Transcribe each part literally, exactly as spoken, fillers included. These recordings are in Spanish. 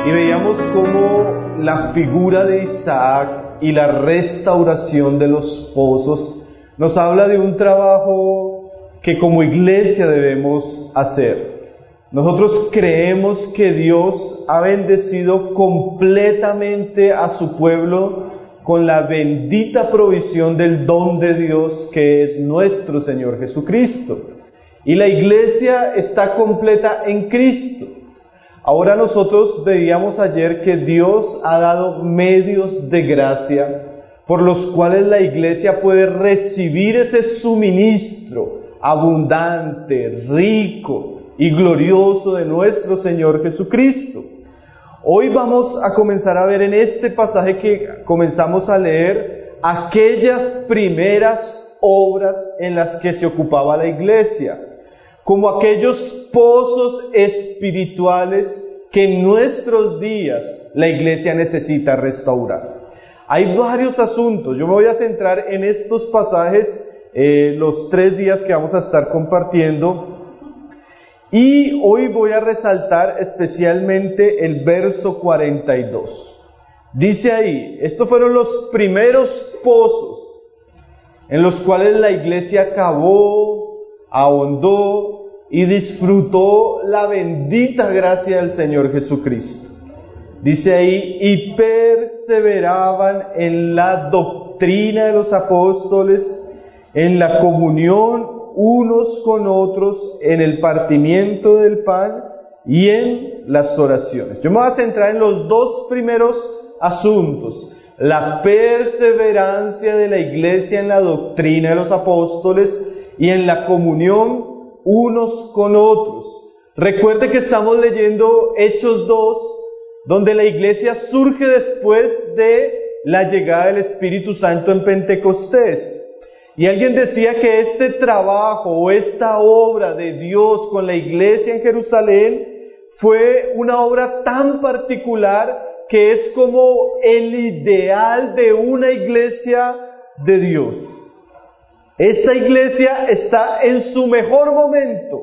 y veíamos cómo la figura de Isaac y la restauración de los pozos nos habla de un trabajo que como iglesia debemos hacer. Nosotros creemos que Dios ha bendecido completamente a su pueblo con la bendita provisión del don de Dios que es nuestro Señor Jesucristo. Y la iglesia está completa en Cristo. Ahora nosotros veíamos ayer que Dios ha dado medios de gracia por los cuales la iglesia puede recibir ese suministro abundante, rico y glorioso de nuestro Señor Jesucristo. Hoy vamos a comenzar a ver en este pasaje que comenzamos a leer aquellas primeras obras en las que se ocupaba la iglesia, como aquellos pozos espirituales que en nuestros días la iglesia necesita restaurar. Hay varios asuntos, yo me voy a centrar en estos pasajes eh, los tres días que vamos a estar compartiendo. Y hoy voy a resaltar especialmente el verso cuarenta y dos. Dice ahí, estos fueron los primeros pozos en los cuales la iglesia cavó, ahondó y disfrutó la bendita gracia del Señor Jesucristo. Dice ahí, y perseveraban en la doctrina de los apóstoles, en la comunión unos con otros, en el partimiento del pan y en las oraciones. Yo me voy a centrar en los dos primeros asuntos: la perseverancia de la iglesia en la doctrina de los apóstoles y en la comunión unos con otros. Recuerde que estamos leyendo Hechos dos, donde la iglesia surge después de la llegada del Espíritu Santo en Pentecostés. Y alguien decía que este trabajo o esta obra de Dios con la iglesia en Jerusalén fue una obra tan particular que es como el ideal de una iglesia de Dios. Esta iglesia está en su mejor momento,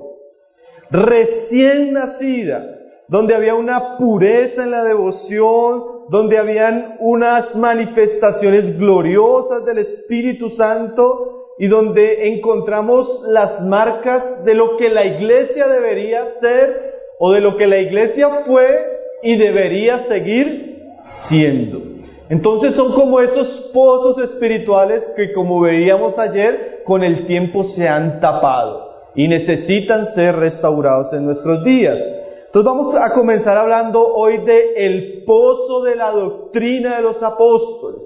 recién nacida, donde había una pureza en la devoción, donde habían unas manifestaciones gloriosas del Espíritu Santo y donde encontramos las marcas de lo que la iglesia debería ser o de lo que la iglesia fue y debería seguir siendo. Entonces son como esos pozos espirituales que, como veíamos ayer, con el tiempo se han tapado y necesitan ser restaurados en nuestros días. Entonces vamos a comenzar hablando hoy de el pozo de la doctrina de los apóstoles,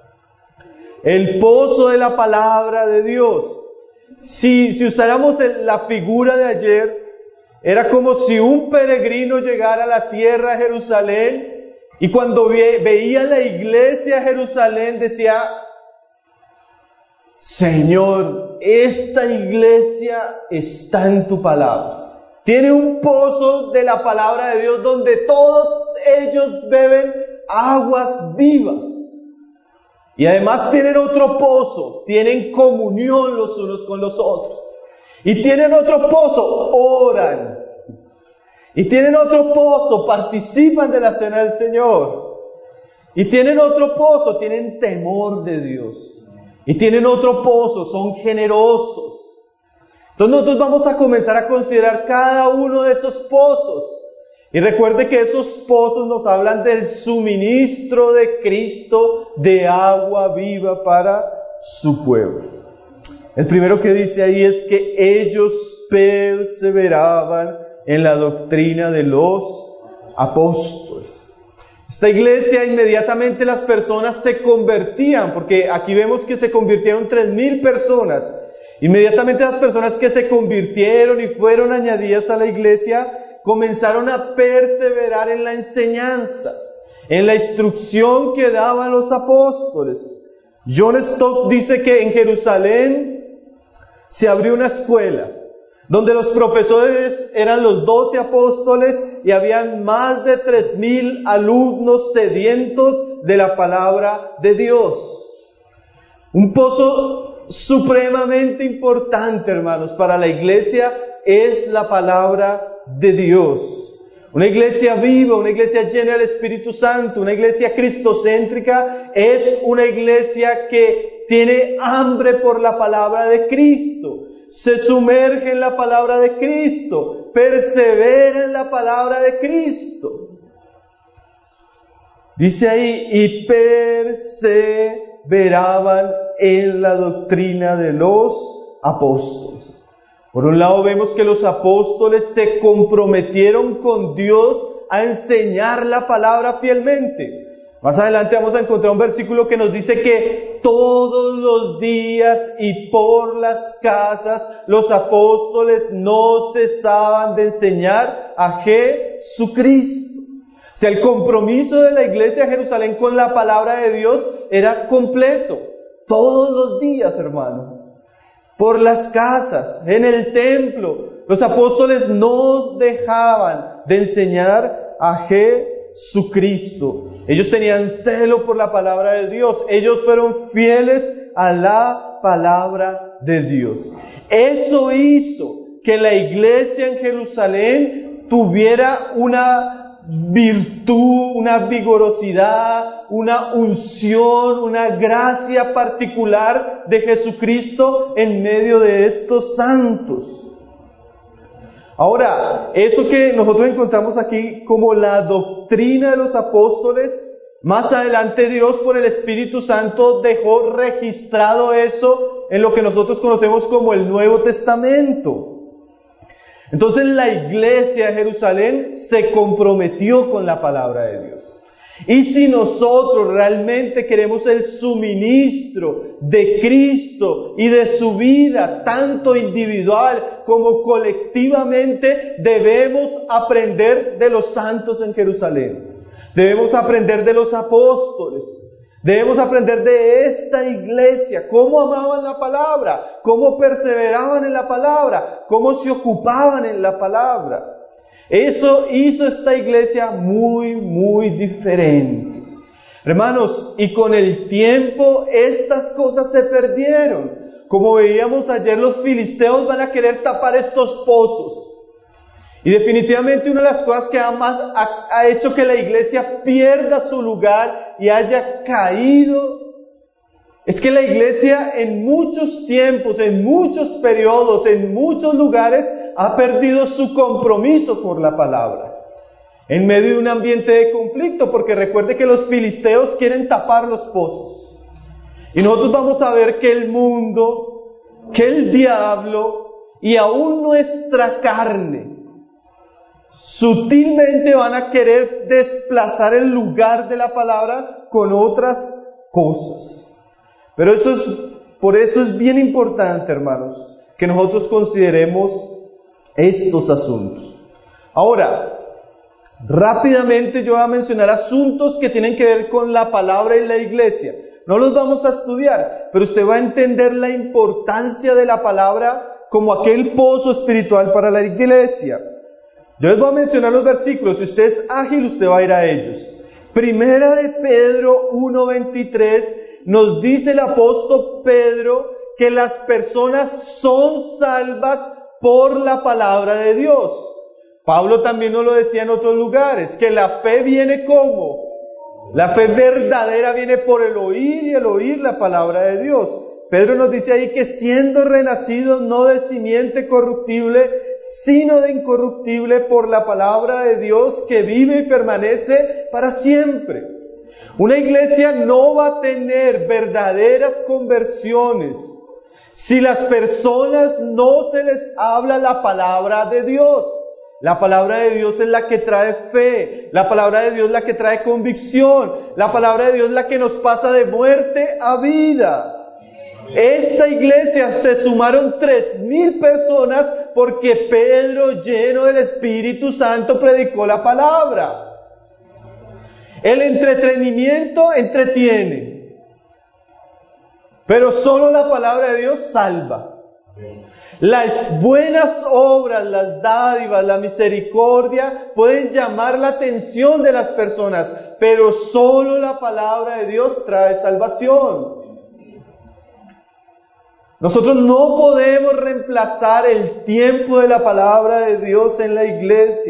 el pozo de la palabra de Dios. Si, si usáramos el, la figura de ayer, era como si un peregrino llegara a la tierra de Jerusalén y cuando ve, veía la iglesia de Jerusalén decía: Señor, esta iglesia está en tu palabra. Tiene un pozo de la palabra de Dios donde todos ellos beben aguas vivas. Y además tienen otro pozo, tienen comunión los unos con los otros. Y tienen otro pozo, oran. Y tienen otro pozo, participan de la cena del Señor. Y tienen otro pozo, tienen temor de Dios. Y tienen otro pozo, son generosos. Entonces nosotros vamos a comenzar a considerar cada uno de esos pozos. Y recuerde que esos pozos nos hablan del suministro de Cristo de agua viva para su pueblo. El primero que dice ahí es que ellos perseveraban en la doctrina de los apóstoles. Esta iglesia, inmediatamente las personas se convertían, porque aquí vemos que se convirtieron tres mil personas. Inmediatamente las personas que se convirtieron y fueron añadidas a la iglesia comenzaron a perseverar en la enseñanza, en la instrucción que daban los apóstoles. John Stott dice que en Jerusalén se abrió una escuela donde los profesores eran los doce apóstoles y habían más de tres mil alumnos sedientos de la palabra de Dios. Un pozo supremamente importante, hermanos, para la iglesia es la palabra de Dios. Una iglesia viva, una iglesia llena del Espíritu Santo, una iglesia cristocéntrica es una iglesia que tiene hambre por la palabra de Cristo, se sumerge en la palabra de Cristo, persevera en la palabra de Cristo. Dice ahí, y perseveraban en la doctrina de los apóstoles. Por un lado vemos que los apóstoles se comprometieron con Dios a enseñar la palabra fielmente. Más adelante vamos a encontrar un versículo que nos dice que todos los días y por las casas los apóstoles no cesaban de enseñar a Jesucristo. O sea, el compromiso de la iglesia de Jerusalén con la palabra de Dios era completo. Todos los días, hermano. Por las casas, en el templo, los apóstoles no dejaban de enseñar a Jesucristo. Ellos tenían celo por la palabra de Dios. Ellos fueron fieles a la palabra de Dios. Eso hizo que la iglesia en Jerusalén tuviera una virtud, una vigorosidad, una unción, una gracia particular de Jesucristo en medio de estos santos. Ahora, eso que nosotros encontramos aquí como la doctrina de los apóstoles, más adelante Dios por el Espíritu Santo dejó registrado eso en lo que nosotros conocemos como el Nuevo Testamento. Entonces la iglesia de Jerusalén se comprometió con la palabra de Dios. Y si nosotros realmente queremos el suministro de Cristo y de su vida, tanto individual como colectivamente, debemos aprender de los santos en Jerusalén. Debemos aprender de los apóstoles. Debemos aprender de esta iglesia, cómo amaban la palabra, cómo perseveraban en la palabra, cómo se ocupaban en la palabra. Eso hizo esta iglesia muy, muy diferente. Hermanos, y con el tiempo estas cosas se perdieron. Como veíamos ayer, los filisteos van a querer tapar estos pozos. Y definitivamente una de las cosas que más ha, ha hecho que la iglesia pierda su lugar y haya caído es que la iglesia en muchos tiempos, en muchos periodos, en muchos lugares ha perdido su compromiso por la palabra en medio de un ambiente de conflicto, porque recuerde que los filisteos quieren tapar los pozos y nosotros vamos a ver que el mundo, que el diablo y aún nuestra carne sutilmente van a querer desplazar el lugar de la palabra con otras cosas. Pero eso es, por eso es bien importante, hermanos, que nosotros consideremos estos asuntos. Ahora, rápidamente yo voy a mencionar asuntos que tienen que ver con la palabra y la iglesia. No los vamos a estudiar, pero usted va a entender la importancia de la palabra como aquel pozo espiritual para la iglesia. Yo les voy a mencionar los versículos, si usted es ágil, usted va a ir a ellos. Primera de Pedro uno veintitrés, nos dice el apóstol Pedro que las personas son salvas por la palabra de Dios. Pablo también nos lo decía en otros lugares, que la fe viene ¿cómo? La fe verdadera viene por el oír y el oír la palabra de Dios. Pedro nos dice ahí que siendo renacidos no de simiente corruptible, sino de incorruptible por la palabra de Dios que vive y permanece para siempre. Una iglesia no va a tener verdaderas conversiones si las personas no se les habla la palabra de Dios. La palabra de Dios es la que trae fe, la palabra de Dios es la que trae convicción, la palabra de Dios es la que nos pasa de muerte a vida. Esta iglesia se sumaron tres mil personas porque Pedro, lleno del Espíritu Santo, predicó la palabra. El entretenimiento entretiene, pero solo la palabra de Dios salva. Las buenas obras, las dádivas, la misericordia pueden llamar la atención de las personas, pero solo la palabra de Dios trae salvación. Nosotros no podemos reemplazar el tiempo de la palabra de Dios en la iglesia.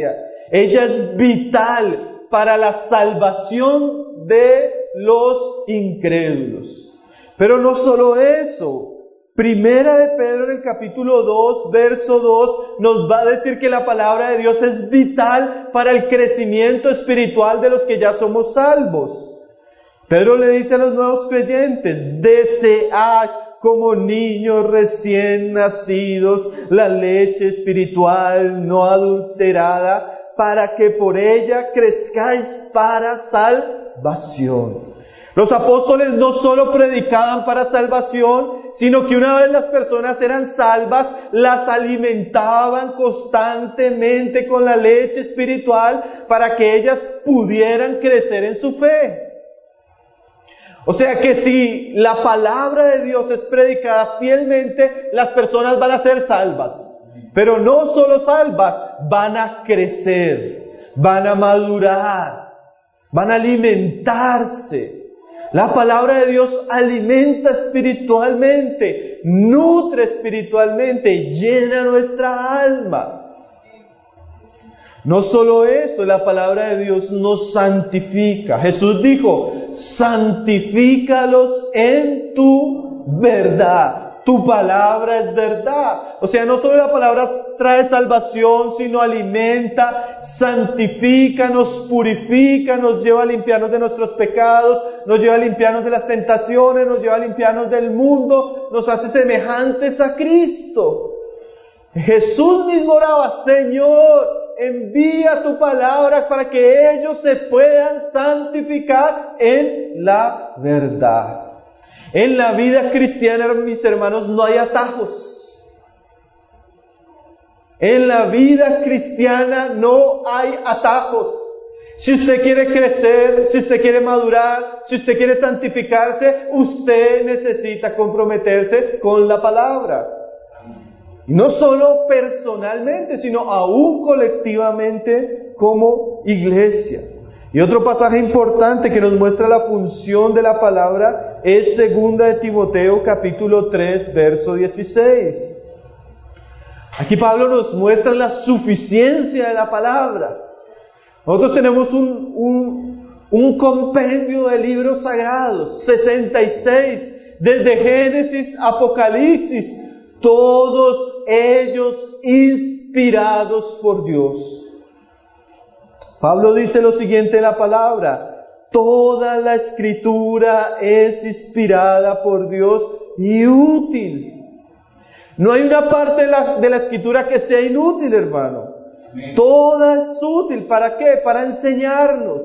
Ella es vital para la salvación de los incrédulos. Pero no solo eso. Primera de Pedro en el capítulo dos, verso dos, nos va a decir que la palabra de Dios es vital para el crecimiento espiritual de los que ya somos salvos. Pedro le dice a los nuevos creyentes: desead como niños recién nacidos la leche espiritual no adulterada, para que por ella crezcáis para salvación. Los apóstoles no solo predicaban para salvación, sino que una vez las personas eran salvas, las alimentaban constantemente con la leche espiritual para que ellas pudieran crecer en su fe. O sea que si la palabra de Dios es predicada fielmente, las personas van a ser salvas. Pero no solo salvas, van a crecer, van a madurar, van a alimentarse. La palabra de Dios alimenta espiritualmente, nutre espiritualmente, llena nuestra alma. No solo eso, la palabra de Dios nos santifica. Jesús dijo: santifícalos en tu verdad. Tu palabra es verdad. O sea, no solo la palabra trae salvación, sino alimenta, santifica, nos purifica, nos lleva a limpiarnos de nuestros pecados, nos lleva a limpiarnos de las tentaciones, nos lleva a limpiarnos del mundo, nos hace semejantes a Cristo. Jesús mismo oraba: Señor, envía tu palabra para que ellos se puedan santificar en la verdad. En la vida cristiana, mis hermanos, no hay atajos. En la vida cristiana no hay atajos. Si usted quiere crecer, si usted quiere madurar, si usted quiere santificarse, usted necesita comprometerse con la palabra. No solo personalmente, sino aún colectivamente como iglesia. Y otro pasaje importante que nos muestra la función de la palabra es segunda de Timoteo capítulo tres, verso dieciséis. Aquí Pablo nos muestra la suficiencia de la palabra. Nosotros tenemos un, un, un compendio de libros sagrados, sesenta y seis, desde Génesis a Apocalipsis, todos ellos inspirados por Dios. Pablo dice lo siguiente en la palabra: toda la escritura es inspirada por Dios y útil. No hay una parte de la, de la escritura que sea inútil, hermano. Amén. Toda es útil. ¿Para qué? Para enseñarnos,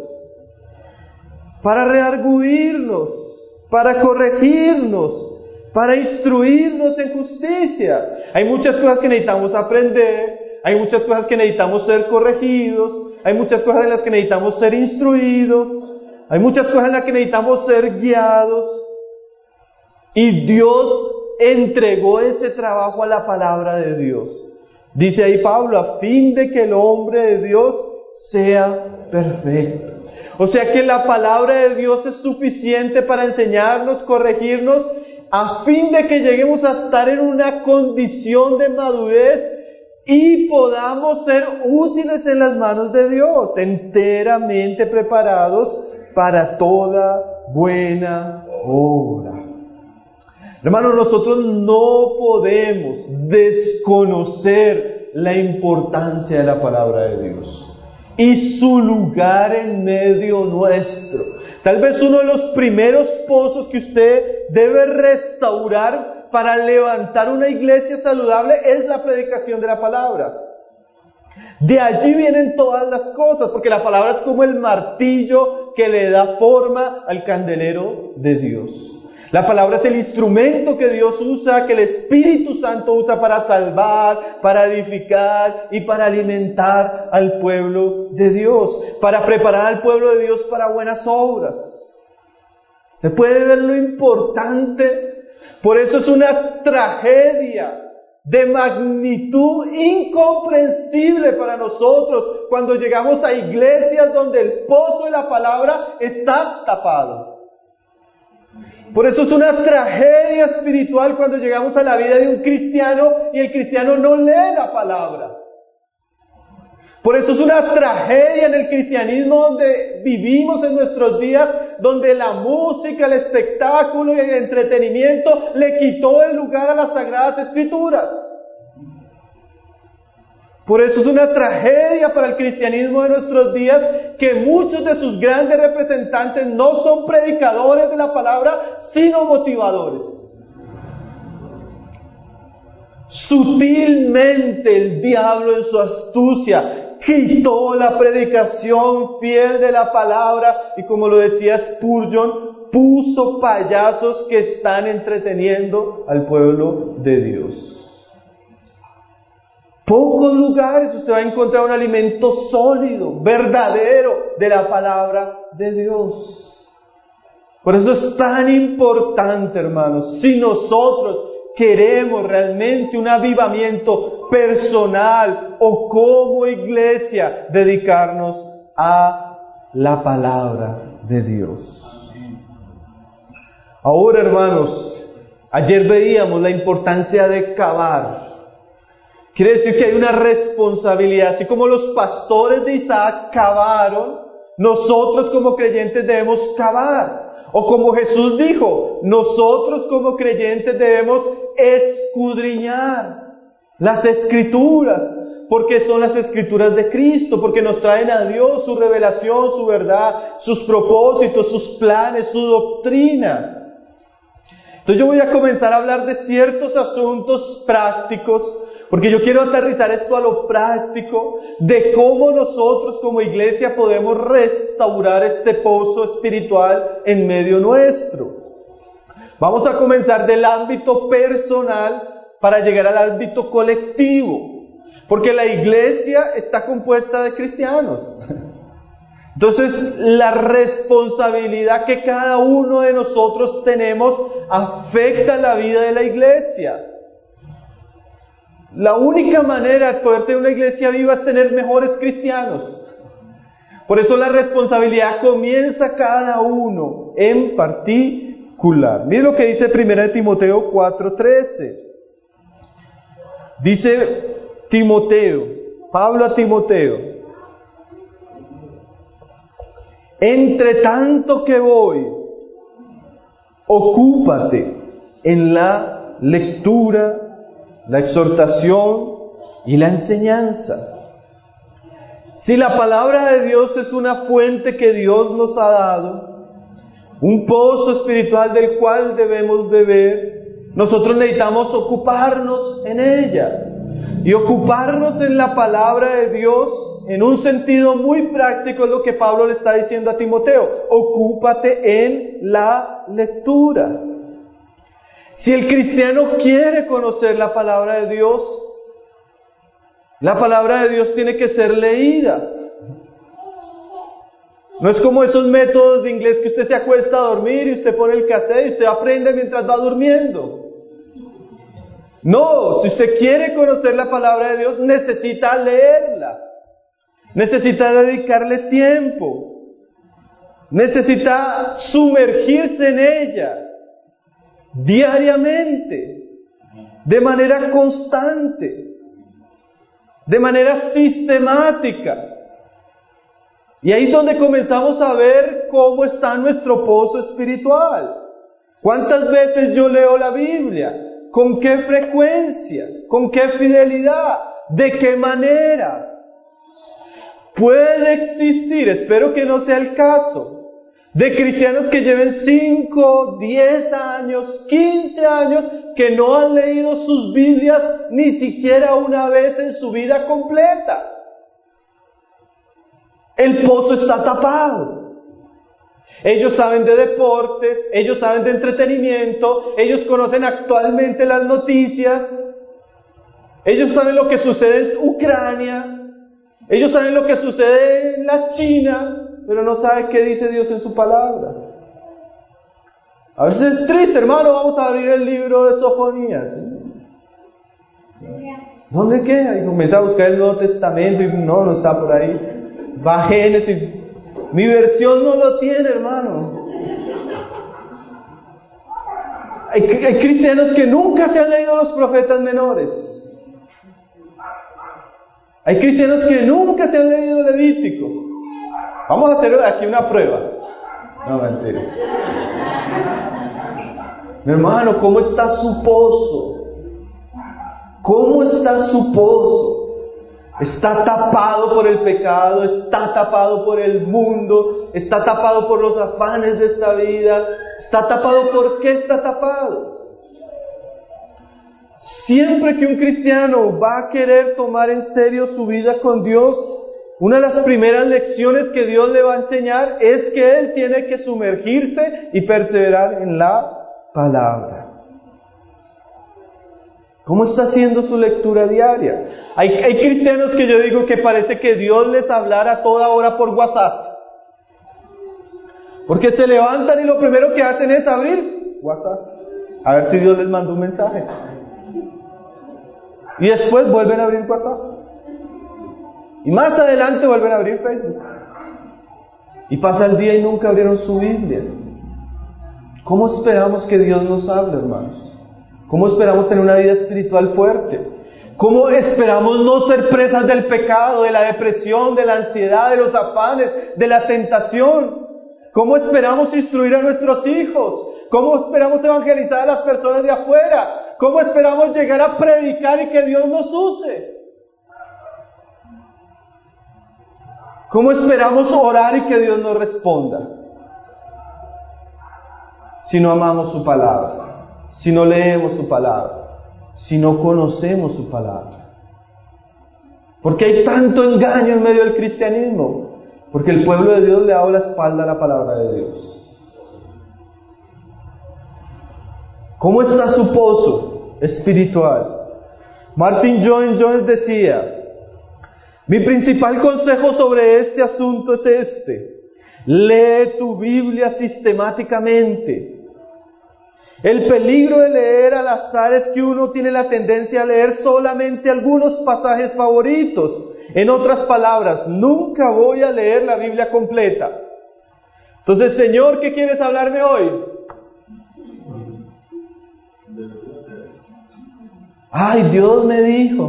para redarguirnos, para corregirnos, para instruirnos en justicia. Hay muchas cosas que necesitamos aprender, hay muchas cosas que necesitamos ser corregidos, hay muchas cosas en las que necesitamos ser instruidos, hay muchas cosas en las que necesitamos ser guiados. Y Dios entregó ese trabajo a la palabra de Dios. Dice ahí Pablo: a fin de que el hombre de Dios sea perfecto. O sea que la palabra de Dios es suficiente para enseñarnos, corregirnos, a fin de que lleguemos a estar en una condición de madurez y podamos ser útiles en las manos de Dios, enteramente preparados para toda buena obra. Hermanos, nosotros no podemos desconocer la importancia de la palabra de Dios y su lugar en medio nuestro. Tal vez uno de los primeros pozos que usted debe restaurar para levantar una iglesia saludable es la predicación de la palabra. De allí vienen todas las cosas, porque la palabra es como el martillo que le da forma al candelero de Dios. La palabra es el instrumento que Dios usa, que el Espíritu Santo usa para salvar, para edificar y para alimentar al pueblo de Dios, para preparar al pueblo de Dios para buenas obras. Usted puede ver lo importante. Por eso es una tragedia de magnitud incomprensible para nosotros cuando llegamos a iglesias donde el pozo de la palabra está tapado. Por eso es una tragedia espiritual cuando llegamos a la vida de un cristiano y el cristiano no lee la palabra. Por eso es una tragedia en el cristianismo donde vivimos en nuestros días, donde la música, el espectáculo y el entretenimiento le quitó el lugar a las Sagradas Escrituras. Por eso es una tragedia para el cristianismo de nuestros días que muchos de sus grandes representantes no son predicadores de la palabra, sino motivadores. Sutilmente el diablo en su astucia quitó la predicación fiel de la palabra y, como lo decía Spurgeon, puso payasos que están entreteniendo al pueblo de Dios. Pocos lugares usted va a encontrar un alimento sólido, verdadero de la palabra de Dios. Por eso es tan importante, hermanos, si nosotros queremos realmente un avivamiento personal o como iglesia, dedicarnos a la palabra de Dios. Ahora, hermanos, ayer veíamos la importancia de cavar. Quiere decir que hay una responsabilidad, así como los pastores de Isaac cavaron, nosotros como creyentes debemos cavar. O como Jesús dijo, nosotros como creyentes debemos escudriñar las Escrituras, porque son las Escrituras de Cristo, porque nos traen a Dios su revelación, su verdad, sus propósitos, sus planes, su doctrina. Entonces yo voy a comenzar a hablar de ciertos asuntos prácticos, porque yo quiero aterrizar esto a lo práctico, de cómo nosotros como iglesia podemos restaurar este pozo espiritual en medio nuestro. Vamos a comenzar del ámbito personal para llegar al ámbito colectivo, porque la iglesia está compuesta de cristianos. Entonces, la responsabilidad que cada uno de nosotros tenemos afecta la vida de la iglesia. La única manera de poder tener una iglesia viva es tener mejores cristianos. Por eso la responsabilidad comienza cada uno en particular. Mire lo que dice primera de Timoteo cuatro trece. Dice Timoteo, Pablo a Timoteo: entre tanto que voy, ocúpate en la lectura, la exhortación y la enseñanza. Si la palabra de Dios es una fuente que Dios nos ha dado, un pozo espiritual del cual debemos beber, nosotros necesitamos ocuparnos en ella. Y ocuparnos en la palabra de Dios, en un sentido muy práctico, es lo que Pablo le está diciendo a Timoteo: ocúpate en la lectura. Si el cristiano quiere conocer la palabra de Dios, la palabra de Dios tiene que ser leída. No es como esos métodos de inglés que usted se acuesta a dormir y usted pone el cassette y usted aprende mientras va durmiendo. No, si usted quiere conocer la palabra de Dios, necesita leerla. Necesita dedicarle tiempo. Necesita sumergirse en ella diariamente, de manera constante, de manera sistemática. Y ahí es donde comenzamos a ver cómo está nuestro pozo espiritual. ¿Cuántas veces yo leo la Biblia? ¿Con qué frecuencia? ¿Con qué fidelidad? ¿De qué manera? Puede existir, espero que no sea el caso, de cristianos que lleven cinco, diez años, quince años, que no han leído sus Biblias ni siquiera una vez en su vida completa. El pozo está tapado. Ellos saben de deportes, ellos saben de entretenimiento, ellos conocen actualmente las noticias, ellos saben lo que sucede en Ucrania, ellos saben lo que sucede en la China, pero no saben qué dice Dios en su palabra. A veces es triste, hermano. Vamos a abrir el libro de Sofonías. ¿Dónde queda? Y comencé a buscar el Nuevo Testamento y no, no está por ahí. Va a Génesis. Mi versión no lo tiene, hermano. Hay, hay cristianos que nunca se han leído los profetas menores. Hay cristianos que nunca se han leído Levítico. Vamos a hacer aquí una prueba. No, mentiras. Mi hermano, ¿cómo está su pozo? ¿Cómo está su pozo? Está tapado por el pecado, está tapado por el mundo, está tapado por los afanes de esta vida, está tapado. ¿Por qué está tapado? Siempre que un cristiano va a querer tomar en serio su vida con Dios, una de las primeras lecciones que Dios le va a enseñar es que él tiene que sumergirse y perseverar en la palabra. ¿Cómo está haciendo su lectura diaria? Hay, hay cristianos que yo digo que parece que Dios les hablara a toda hora por WhatsApp. Porque se levantan y lo primero que hacen es abrir WhatsApp. A ver si Dios les manda un mensaje. Y después vuelven a abrir WhatsApp. Y más adelante vuelven a abrir Facebook. Y pasa el día y nunca abrieron su Biblia. ¿Cómo esperamos que Dios nos hable, hermanos? ¿Cómo esperamos tener una vida espiritual fuerte? ¿Cómo esperamos no ser presas del pecado, de la depresión, de la ansiedad, de los afanes, de la tentación? ¿Cómo esperamos instruir a nuestros hijos? ¿Cómo esperamos evangelizar a las personas de afuera? ¿Cómo esperamos llegar a predicar y que Dios nos use? ¿Cómo esperamos orar y que Dios nos responda? Si no amamos su palabra, si no leemos su palabra, si no conocemos su palabra. ¿Por qué hay tanto engaño en medio del cristianismo? Porque el pueblo de Dios le ha dado la espalda a la palabra de Dios. ¿Cómo está su pozo espiritual? Martin Lloyd Jones decía: mi principal consejo sobre este asunto es este: lee tu Biblia sistemáticamente. El peligro de leer al azar es que uno tiene la tendencia a leer solamente algunos pasajes favoritos. En otras palabras, nunca voy a leer la Biblia completa. Entonces, Señor, ¿qué quieres hablarme hoy? Ay, Dios me dijo.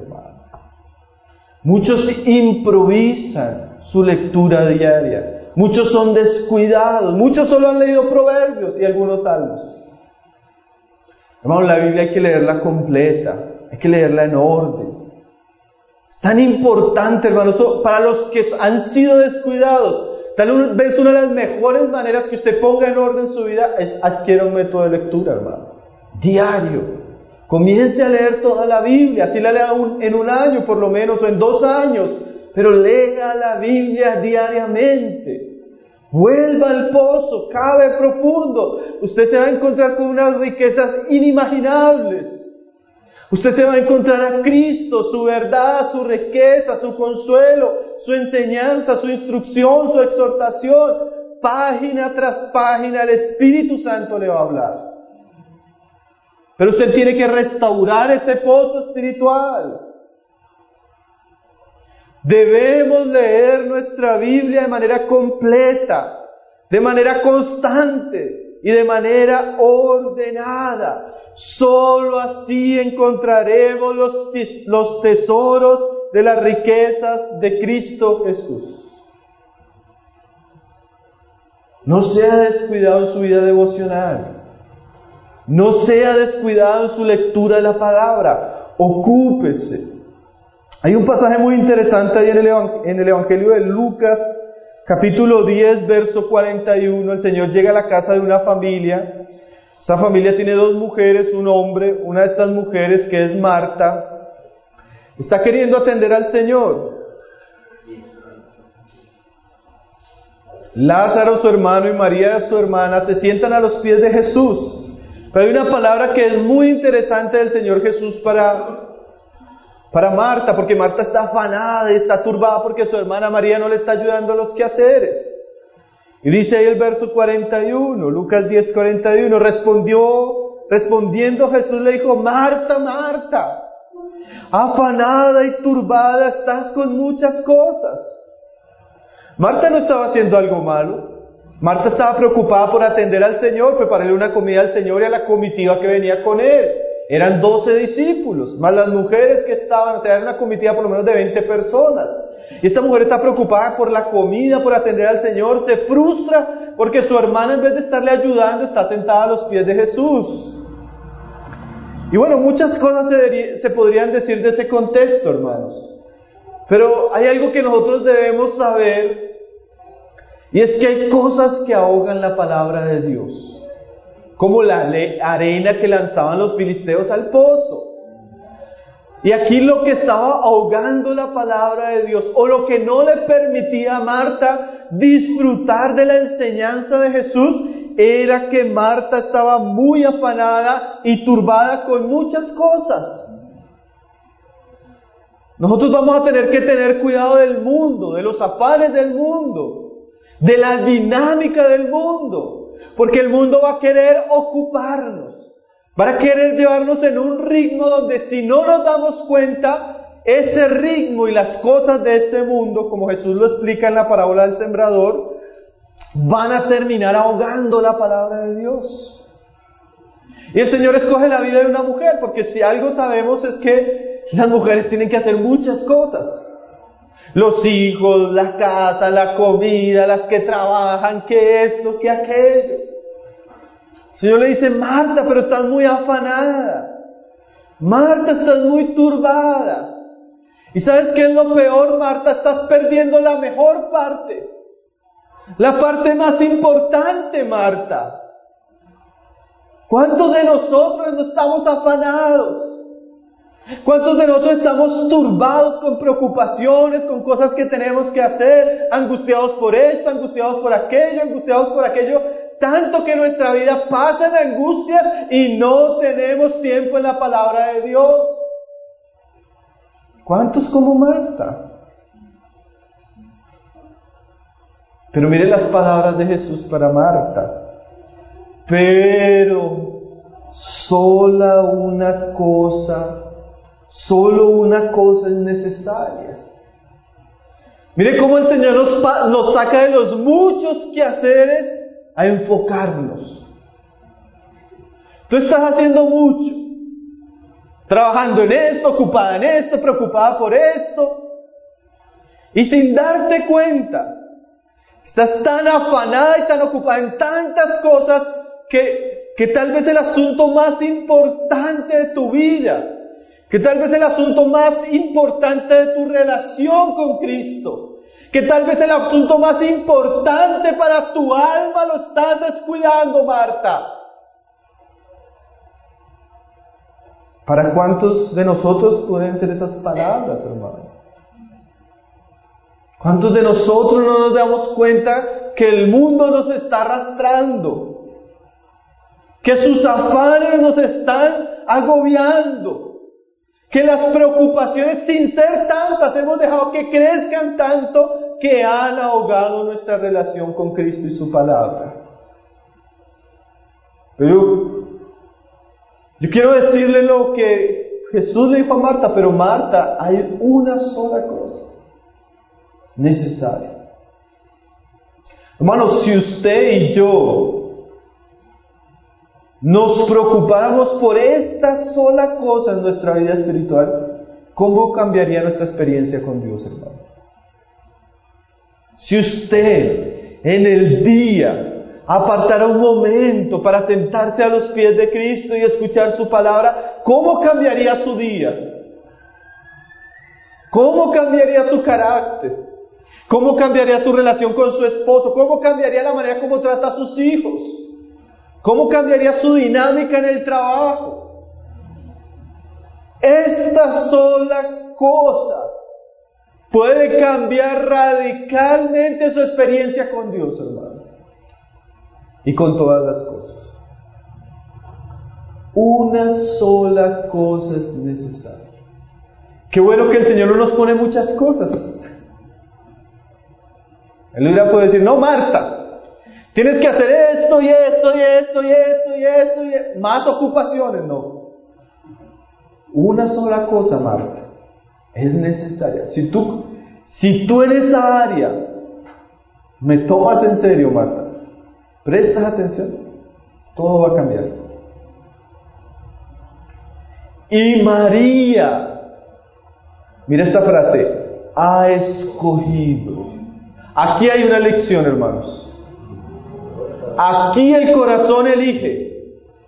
Muchos improvisan su lectura diaria. Muchos son descuidados. Muchos solo han leído proverbios y algunos salmos. Hermano, la Biblia hay que leerla completa. Hay que leerla en orden. Es tan importante, hermanos, para los que han sido descuidados. Tal vez una de las mejores maneras que usted ponga en orden su vida es adquiera un método de lectura, hermano. Diario. Comience a leer toda la Biblia, así la lea un, en un año por lo menos, o en dos años, pero lea la Biblia diariamente. Vuelva al pozo, cabe profundo. Usted se va a encontrar con unas riquezas inimaginables. Usted se va a encontrar a Cristo, su verdad, su riqueza, su consuelo, su enseñanza, su instrucción, su exhortación. Página tras página el Espíritu Santo le va a hablar. Pero usted tiene que restaurar ese pozo espiritual. Debemos leer nuestra Biblia de manera completa, de manera constante y de manera ordenada. Solo así encontraremos los, los tesoros de las riquezas de Cristo Jesús. No sea descuidado en su vida devocional. No sea descuidado en su lectura de la palabra. Ocúpese. Hay un pasaje muy interesante ahí en el, en el Evangelio de Lucas, capítulo diez, verso cuarenta y uno. El Señor llega a la casa de una familia. Esa familia tiene dos mujeres, un hombre. Una de estas mujeres, que es Marta, está queriendo atender al Señor. Lázaro, su hermano, y María, su hermana, se sientan a los pies de Jesús. Pero hay una palabra que es muy interesante del Señor Jesús para, para Marta, porque Marta está afanada y está turbada porque su hermana María no le está ayudando a los quehaceres. Y dice ahí el verso cuarenta y uno, Lucas diez, cuarenta y uno, respondió, respondiendo Jesús le dijo: Marta, Marta, afanada y turbada estás con muchas cosas. Marta no estaba haciendo algo malo. Marta estaba preocupada por atender al Señor, prepararle una comida al Señor y a la comitiva que venía con Él. Eran doce discípulos, más las mujeres que estaban, o sea, era una comitiva por lo menos de veinte personas. Y esta mujer está preocupada por la comida, por atender al Señor, se frustra porque su hermana, en vez de estarle ayudando, está sentada a los pies de Jesús. Y bueno, muchas cosas se, se podrían decir de ese contexto, hermanos. Pero hay algo que nosotros debemos saber, y es que hay cosas que ahogan la palabra de Dios, como la arena que lanzaban los filisteos al pozo. Y aquí lo que estaba ahogando la palabra de Dios, o lo que no le permitía a Marta disfrutar de la enseñanza de Jesús, era que Marta estaba muy afanada y turbada con muchas cosas. Nosotros vamos a tener que tener cuidado del mundo, de los afanes del mundo, de la dinámica del mundo, porque el mundo va a querer ocuparnos, va a querer llevarnos en un ritmo donde, si no nos damos cuenta, ese ritmo y las cosas de este mundo, como Jesús lo explica en la parábola del sembrador, van a terminar ahogando la palabra de Dios. Y el Señor escoge la vida de una mujer, porque si algo sabemos es que las mujeres tienen que hacer muchas cosas. Los hijos, la casa, la comida, las que trabajan, que esto, que aquello. El Señor le dice: Marta, pero estás muy afanada. Marta, estás muy turbada. ¿Y sabes qué es lo peor, Marta? Estás perdiendo la mejor parte. La parte más importante, Marta. ¿Cuántos de nosotros no estamos afanados? ¿Cuántos de nosotros estamos turbados con preocupaciones, con cosas que tenemos que hacer, angustiados por esto, angustiados por aquello, angustiados por aquello, tanto que nuestra vida pasa en angustias y no tenemos tiempo en la palabra de Dios? ¿Cuántos como Marta? Pero mire las palabras de Jesús para Marta. Pero sola una cosa Solo una cosa es necesaria. Mire cómo el Señor nos, nos saca de los muchos quehaceres a enfocarnos. Tú estás haciendo mucho, trabajando en esto, ocupada en esto, preocupada por esto, y sin darte cuenta, estás tan afanada y tan ocupada en tantas cosas que, que tal vez el asunto más importante de tu vida, que tal vez el asunto más importante de tu relación con Cristo, que tal vez el asunto más importante para tu alma lo estás descuidando, Marta. ¿Para cuántos de nosotros pueden ser esas palabras, hermano? ¿Cuántos de nosotros no nos damos cuenta que el mundo nos está arrastrando? Que sus afanes nos están agobiando. Que las preocupaciones, sin ser tantas, hemos dejado que crezcan tanto que han ahogado nuestra relación con Cristo y su palabra. Pero yo quiero decirle lo que Jesús le dijo a Marta: pero Marta, hay una sola cosa necesaria. Hermanos, si usted y yo nos preocupáramos por esta sola cosa en nuestra vida espiritual, ¿cómo cambiaría nuestra experiencia con Dios, hermano? Si usted en el día apartara un momento para sentarse a los pies de Cristo y escuchar su palabra, ¿cómo cambiaría su día? ¿Cómo cambiaría su carácter? ¿Cómo cambiaría su relación con su esposo? ¿Cómo cambiaría la manera como trata a sus hijos? ¿Cómo cambiaría su dinámica en el trabajo? Esta sola cosa puede cambiar radicalmente su experiencia con Dios, hermano. Y con todas las cosas. Una sola cosa es necesaria. Qué bueno que el Señor no nos pone muchas cosas. Él hubiera podido decir: no, Marta, tienes que hacer esto y esto y esto y esto y esto y esto. Más ocupaciones, no. Una sola cosa, Marta, es necesaria. Si tú, si tú en esa área me tomas en serio, Marta, prestas atención, todo va a cambiar. y María, mira esta frase, ha escogido. Aquí hay una lección, hermanos. Aquí el corazón elige.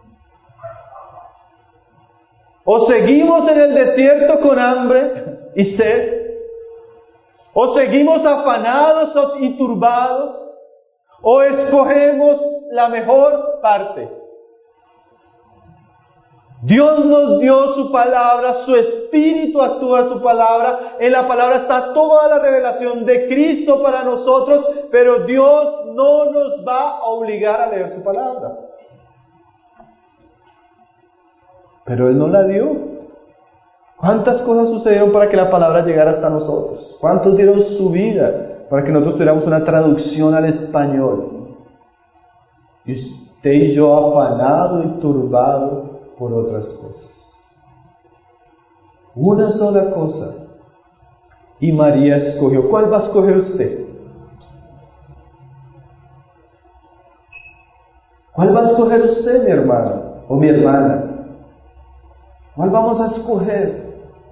O seguimos en el desierto con hambre y sed, o seguimos afanados y turbados, o escogemos la mejor parte. Dios nos dio su palabra, su Espíritu actúa su palabra, en la palabra está toda la revelación de Cristo para nosotros, pero Dios no nos va a obligar a leer su palabra. Pero Él nos la dio. ¿Cuántas cosas sucedieron para que la palabra llegara hasta nosotros? ¿Cuántos dieron su vida para que nosotros tuviéramos una traducción al español? Y usted y yo afanado y turbado por otras cosas. Una sola cosa. Y María escogió. ¿Cuál va a escoger usted? ¿Cuál va a escoger usted, mi hermano o mi hermana? ¿Cuál vamos a escoger?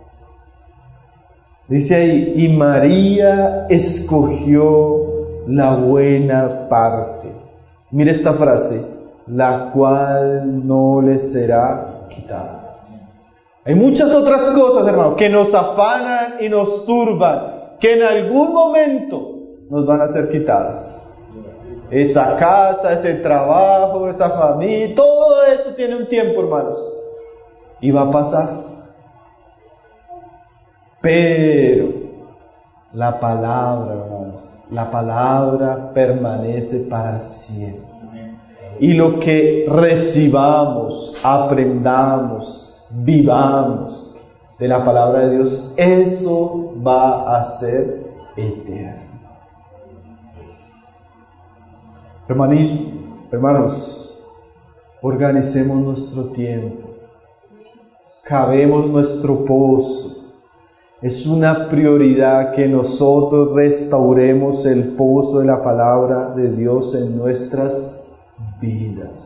Dice ahí, y María escogió la buena parte. Mire esta frase, la cual no le será quitada. Hay muchas otras cosas, hermano, que nos afanan y nos turban, que en algún momento nos van a ser quitadas. Esa casa, ese trabajo, esa familia, todo eso tiene un tiempo, hermanos, y va a pasar. Pero la palabra, hermanos, la palabra permanece para siempre. Y lo que recibamos, aprendamos, vivamos de la palabra de Dios, eso va a ser eterno. Hermanos, hermanos, organicemos nuestro tiempo, cavemos nuestro pozo. Es una prioridad que nosotros restauremos el pozo de la palabra de Dios en nuestras vidas.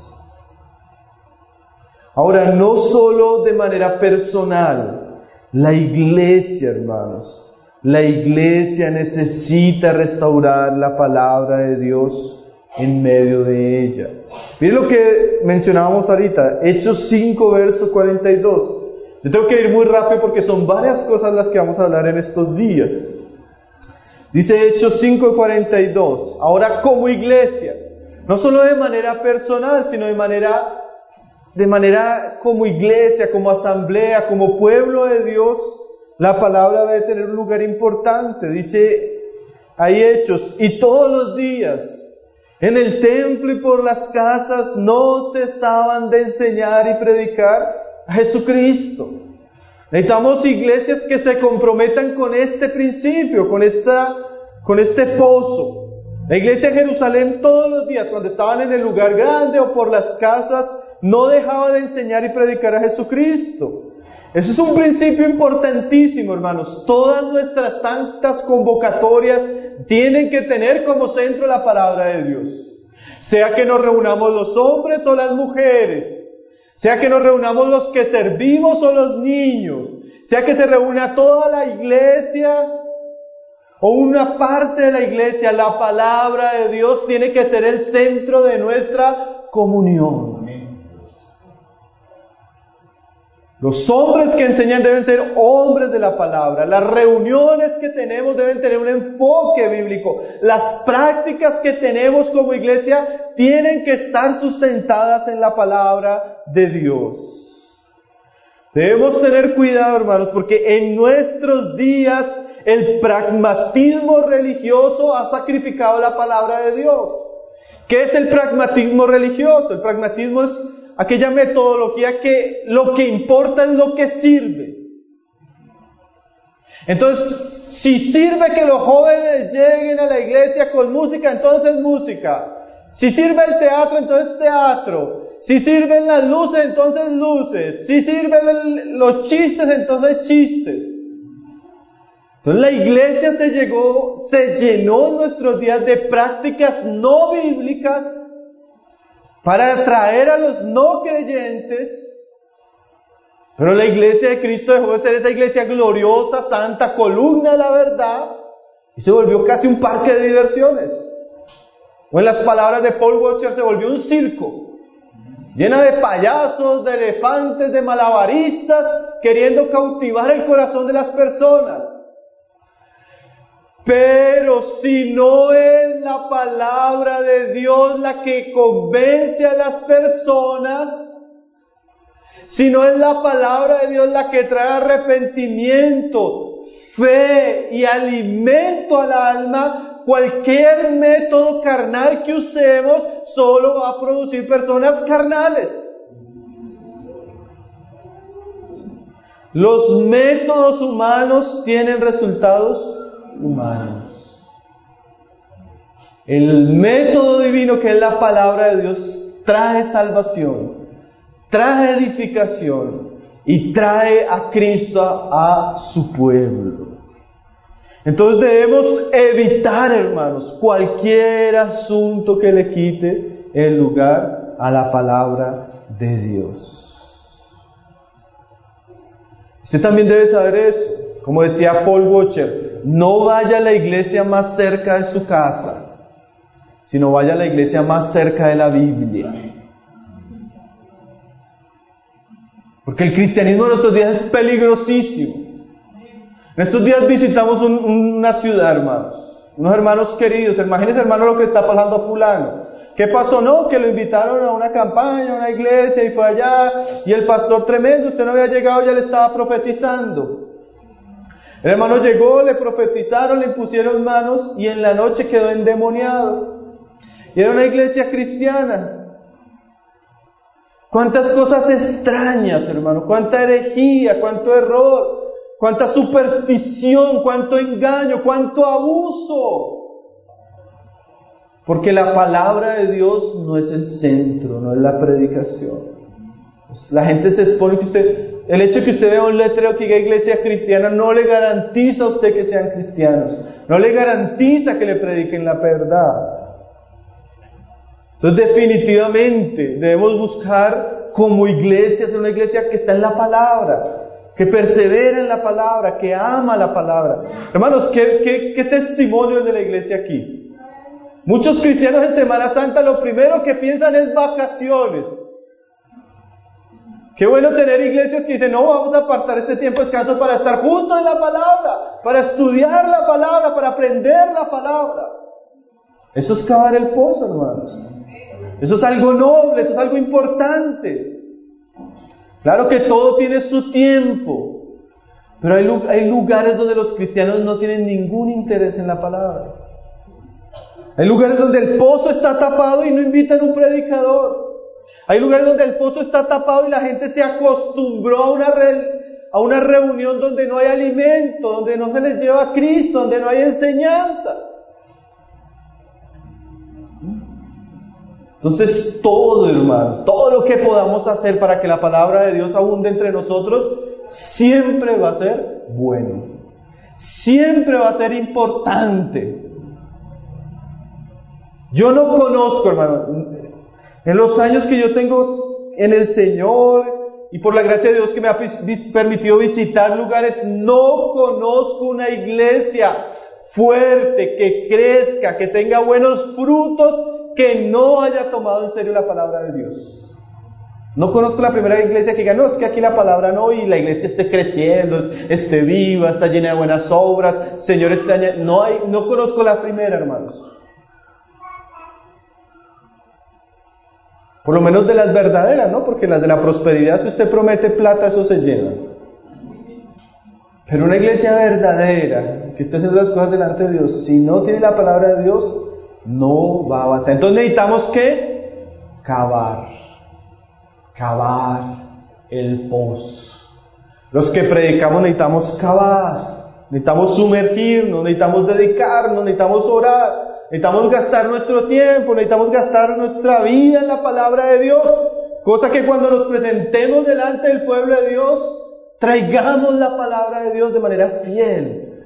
Ahora, no solo de manera personal, la iglesia, hermanos, la iglesia necesita restaurar la palabra de Dios en medio de ella. Miren lo que mencionábamos ahorita, Hechos cinco, verso cuarenta y dos. Yo tengo que ir muy rápido porque son varias cosas las que vamos a hablar en estos días. Dice Hechos cinco, cuarenta y dos. Ahora, como iglesia, no solo de manera personal, sino de manera, de manera como iglesia, como asamblea, como pueblo de Dios, la palabra debe tener un lugar importante. Dice ahí Hechos, y todos los días, en el templo y por las casas, no cesaban de enseñar y predicar a Jesucristo. Necesitamos iglesias que se comprometan con este principio, con esta, con este pozo. La iglesia de Jerusalén todos los días, cuando estaban en el lugar grande o por las casas, no dejaba de enseñar y predicar a Jesucristo. Eso es un principio importantísimo, hermanos. Todas nuestras santas convocatorias tienen que tener como centro la palabra de Dios. Sea que nos reunamos los hombres o las mujeres, sea que nos reunamos los que servimos o los niños, sea que se reúna toda la iglesia o una parte de la iglesia, la palabra de Dios tiene que ser el centro de nuestra comunión. Los hombres que enseñan deben ser hombres de la palabra. Las reuniones que tenemos deben tener un enfoque bíblico. Las prácticas que tenemos como iglesia tienen que estar sustentadas en la palabra de Dios. Debemos tener cuidado, hermanos, porque en nuestros días el pragmatismo religioso ha sacrificado la palabra de Dios. ¿Qué es el pragmatismo religioso? El pragmatismo es aquella metodología que lo que importa es lo que sirve. Entonces, si sirve que los jóvenes lleguen a la iglesia con música, entonces música. Si sirve el teatro, entonces teatro. Si sirven las luces, entonces luces. Si sirven los chistes, entonces chistes. Entonces la iglesia se llegó, se llenó en nuestros días de prácticas no bíblicas para atraer a los no creyentes Pero la iglesia de Cristo dejó de ser esa iglesia gloriosa, santa, columna de la verdad, y se volvió casi un parque de diversiones. O en las palabras de Paul Washer, se volvió un circo, llena de payasos, de elefantes, de malabaristas, queriendo cautivar el corazón de las personas. Pero si no es la palabra de Dios la que convence a las personas, si no es la palabra de Dios la que trae arrepentimiento, fe y alimento al alma, cualquier método carnal que usemos solo va a producir personas carnales. Los métodos humanos tienen resultados humanos. El método divino, que es la palabra de Dios, trae salvación, trae edificación y trae a Cristo a, a su pueblo. Entonces debemos evitar, hermanos, cualquier asunto que le quite el lugar a la palabra de Dios. Usted también debe saber eso. Como decía Paul Washer, no vaya a la iglesia más cerca de su casa, sino vaya a la iglesia más cerca de la Biblia. Porque el cristianismo en nuestros días es peligrosísimo. En estos días visitamos un, una ciudad, hermanos, unos hermanos queridos. Imagínense, hermano, lo que está pasando a fulano. ¿Qué pasó? No, que lo invitaron a una campaña, a una iglesia, y fue allá, y el pastor tremendo, usted no había llegado, ya le estaba profetizando. El hermano llegó, le profetizaron, le impusieron manos, y en la noche quedó endemoniado. Y era una iglesia cristiana. Cuántas cosas extrañas, hermano, cuánta herejía, cuánto error, cuánta superstición, cuánto engaño, cuánto abuso. Porque la palabra de Dios no es el centro, no es la predicación. La gente se expone que usted, el hecho de que usted vea un letrero que diga iglesia cristiana no le garantiza a usted que sean cristianos, no le garantiza que le prediquen la verdad. Entonces definitivamente debemos buscar como iglesia ser una iglesia que está en la palabra, que persevera en la palabra, que ama la palabra. Hermanos, ¿qué, qué, qué testimonio es de la iglesia aquí? Muchos cristianos en Semana Santa lo primero que piensan es vacaciones. Qué bueno tener iglesias que dicen, no, vamos a apartar este tiempo de descanso para estar juntos en la palabra, para estudiar la palabra, para aprender la palabra. Eso es cavar el pozo, hermanos. Eso es algo noble, eso es algo importante. Claro que todo tiene su tiempo, pero hay, hay lugares donde los cristianos no tienen ningún interés en la palabra. Hay lugares donde el pozo está tapado y no invitan un predicador. Hay lugares donde el pozo está tapado y la gente se acostumbró a una, re, a una reunión donde no hay alimento, donde no se les lleva a Cristo, donde no hay enseñanza. Entonces todo, hermanos, todo lo que podamos hacer para que la palabra de Dios abunde entre nosotros, siempre va a ser bueno. Siempre va a ser importante. Yo no conozco, hermano, en los años que yo tengo en el Señor y por la gracia de Dios que me ha permitido visitar lugares, no conozco una iglesia fuerte, que crezca, que tenga buenos frutos, que no haya tomado en serio la palabra de Dios. No conozco la primera iglesia que diga, no, es que aquí la palabra no, y la iglesia esté creciendo, esté viva, está llena de buenas obras, Señor, este año, no hay, no conozco la primera, hermanos. Por lo menos de las verdaderas, ¿no? Porque las de la prosperidad, si usted promete plata, eso se llena. Pero una iglesia verdadera, que esté haciendo las cosas delante de Dios, si no tiene la palabra de Dios, no va a avanzar. Entonces necesitamos ¿qué? Cavar. Cavar el pozo. Los que predicamos necesitamos cavar. Necesitamos sumergirnos, necesitamos dedicarnos, necesitamos orar. Necesitamos gastar nuestro tiempo, necesitamos gastar nuestra vida en la palabra de Dios. Cosa que cuando nos presentemos delante del pueblo de Dios, traigamos la palabra de Dios de manera fiel.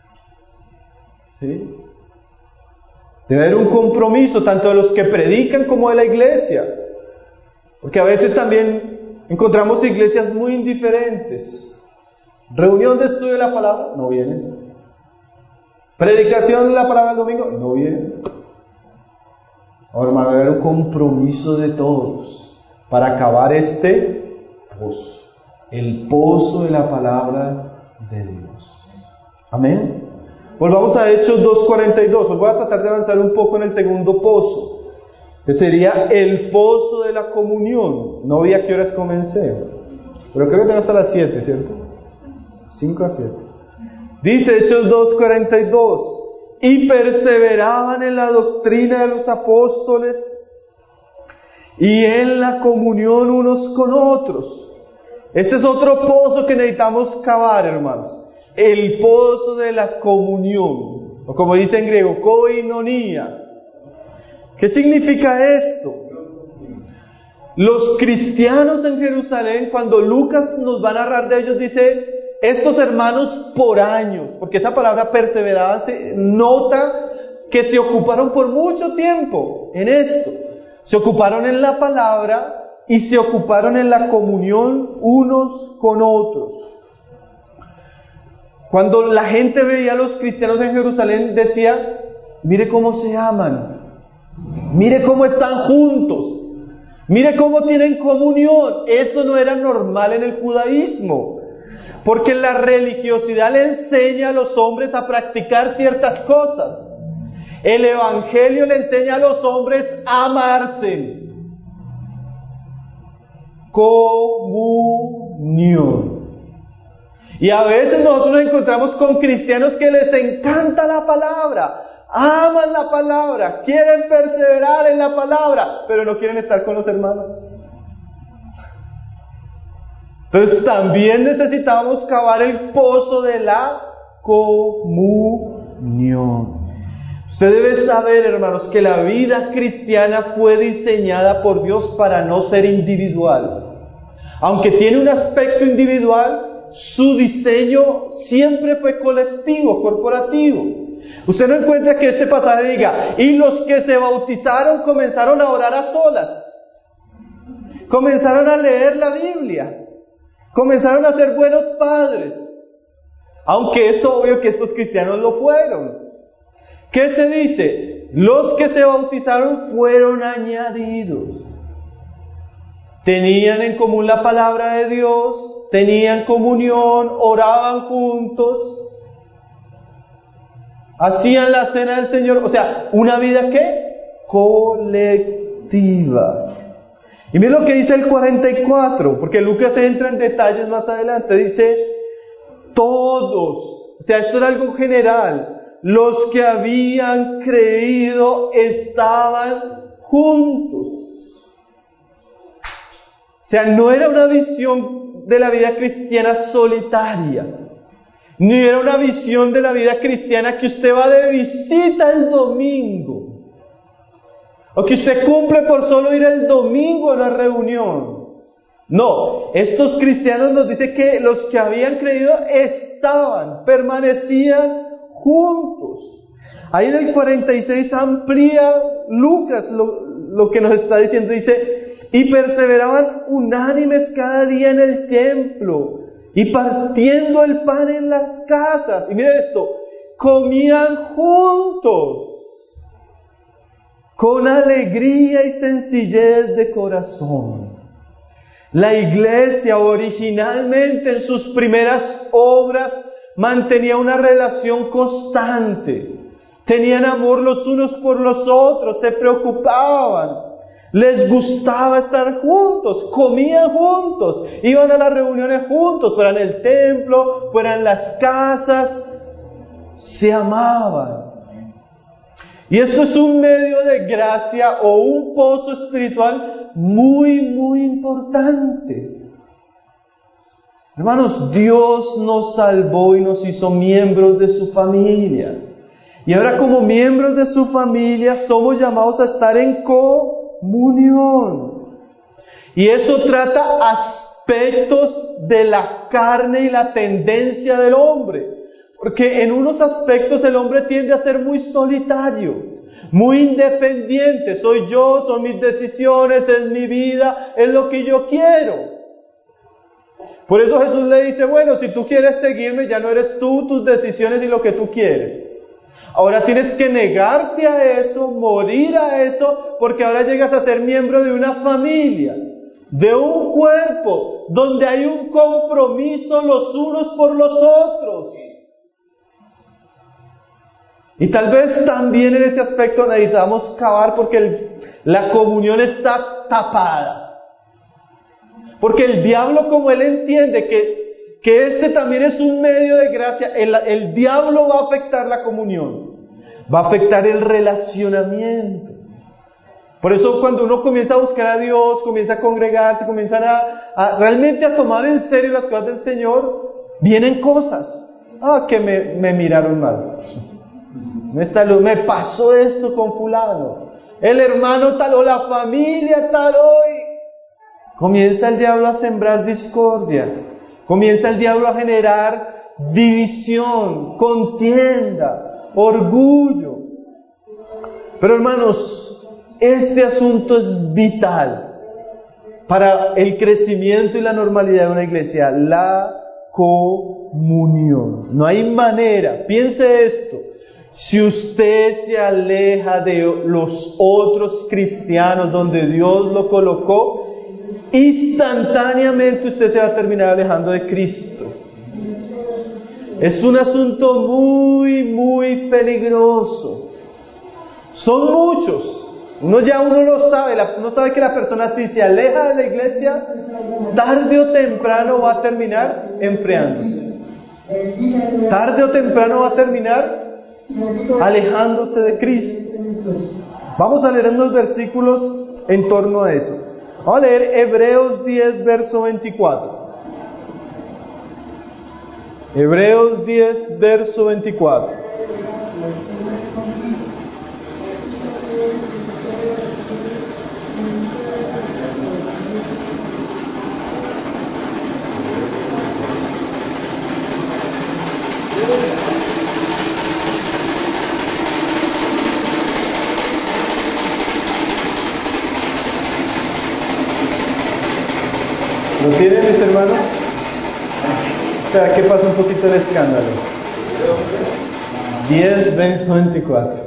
¿Sí? Debe haber un compromiso tanto de los que predican como de la iglesia. Porque a veces también encontramos iglesias muy indiferentes. Reunión de estudio de la palabra, no vienen. Predicación de la palabra el domingo, no vienen. Ahora, hermano, debe haber un compromiso de todos para acabar este pozo, el pozo de la palabra de Dios. Amén. Volvamos a Hechos dos cuarenta y dos. Os voy a tratar de avanzar un poco en el segundo pozo, que sería el pozo de la comunión. No vi a qué horas comencé, pero creo que tengo hasta las siete, ¿cierto? cinco a siete. Dice Hechos dos cuarenta y dos: y perseveraban en la doctrina de los apóstoles y en la comunión unos con otros. Este es otro pozo que necesitamos cavar, hermanos. El pozo de la comunión, o como dice en griego, koinonia. ¿Qué significa esto? Los cristianos en Jerusalén, cuando Lucas nos va a narrar de ellos, dice, estos hermanos por años, porque esa palabra perseverada se nota que se ocuparon por mucho tiempo en esto. Se ocuparon en la palabra y se ocuparon en la comunión unos con otros. Cuando la gente veía a los cristianos en Jerusalén, decía, mire cómo se aman, mire cómo están juntos, mire cómo tienen comunión. Eso no era normal en el judaísmo, porque la religiosidad le enseña a los hombres a practicar ciertas cosas. El evangelio le enseña a los hombres a amarse. Comunión. Y a veces nosotros nos encontramos con cristianos que les encanta la palabra, aman la palabra, quieren perseverar en la palabra, pero no quieren estar con los hermanos. Entonces también necesitamos cavar el pozo de la comunión. Usted debe saber, hermanos, que la vida cristiana fue diseñada por Dios para no ser individual. Aunque tiene un aspecto individual, su diseño siempre fue colectivo, corporativo. Usted no encuentra que este pasaje diga, y los que se bautizaron comenzaron a orar a solas, comenzaron a leer la Biblia, comenzaron a ser buenos padres, aunque es obvio que estos cristianos lo fueron. ¿Qué se dice? Los que se bautizaron fueron añadidos. Tenían en común la palabra de Dios, tenían comunión, oraban juntos, hacían la cena del Señor, o sea, una vida ¿qué? Colectiva. Y miren lo que dice el cuarenta y cuatro, porque Lucas entra en detalles más adelante, dice, todos, o sea, esto era algo general, los que habían creído estaban juntos. O sea, no era una visión de la vida cristiana solitaria, ni era una visión de la vida cristiana que usted va de visita el domingo, o que usted cumple por solo ir el domingo a una reunión. No, estos cristianos nos dicen que los que habían creído estaban, permanecían juntos. Ahí en el cuarenta y seis amplía Lucas lo, lo que nos está diciendo, dice, y perseveraban unánimes cada día en el templo, y partiendo el pan en las casas, y mire esto, comían juntos, con alegría y sencillez de corazón. La iglesia originalmente en sus primeras obras mantenía una relación constante, tenían amor los unos por los otros, se preocupaban, les gustaba estar juntos, comían juntos, iban a las reuniones juntos, fueran en el templo, fueran en las casas, se amaban. Y esto es un medio de gracia o un pozo espiritual muy, muy importante. Hermanos, Dios nos salvó y nos hizo miembros de su familia. Y ahora como miembros de su familia somos llamados a estar en comunión. Y eso trata aspectos de la carne y la tendencia del hombre. Porque en unos aspectos el hombre tiende a ser muy solitario, muy independiente. Soy yo, son mis decisiones, es mi vida, es lo que yo quiero. Por eso Jesús le dice, bueno, si tú quieres seguirme, ya no eres tú, tus decisiones y lo que tú quieres. Ahora tienes que negarte a eso, morir a eso, porque ahora llegas a ser miembro de una familia, de un cuerpo, donde hay un compromiso los unos por los otros. Y tal vez también en ese aspecto necesitamos cavar porque el, la comunión está tapada. Porque el diablo, como él entiende que, que este también es un medio de gracia, el, el diablo va a afectar la comunión, va a afectar el relacionamiento. Por eso cuando uno comienza a buscar a Dios, comienza a congregarse, comienzan a, a realmente a tomar en serio las cosas del Señor, vienen cosas. Ah, que me, me miraron mal. Me saludó, me pasó esto con fulano. El hermano tal o la familia tal hoy. Comienza el diablo a sembrar discordia. Comienza el diablo a generar división, contienda, orgullo. Pero hermanos, este asunto es vital para el crecimiento y la normalidad de una iglesia. La comunión. No hay manera. Piense esto. Si usted se aleja de los otros cristianos donde Dios lo colocó, instantáneamente usted se va a terminar alejando de Cristo. Es un asunto muy, muy peligroso. Son muchos. Uno ya uno lo sabe, uno sabe que la persona si se aleja de la iglesia, tarde o temprano va a terminar enfriándose. Tarde o temprano va a terminar alejándose de Cristo. Vamos a leer unos versículos en torno a eso. Vamos a leer Hebreos diez, verso veinticuatro. Hebreos diez, verso veinticuatro. ¿Lo tienen, mis hermanos? Espera, que pasa un poquito el escándalo. diez, verso veinticuatro.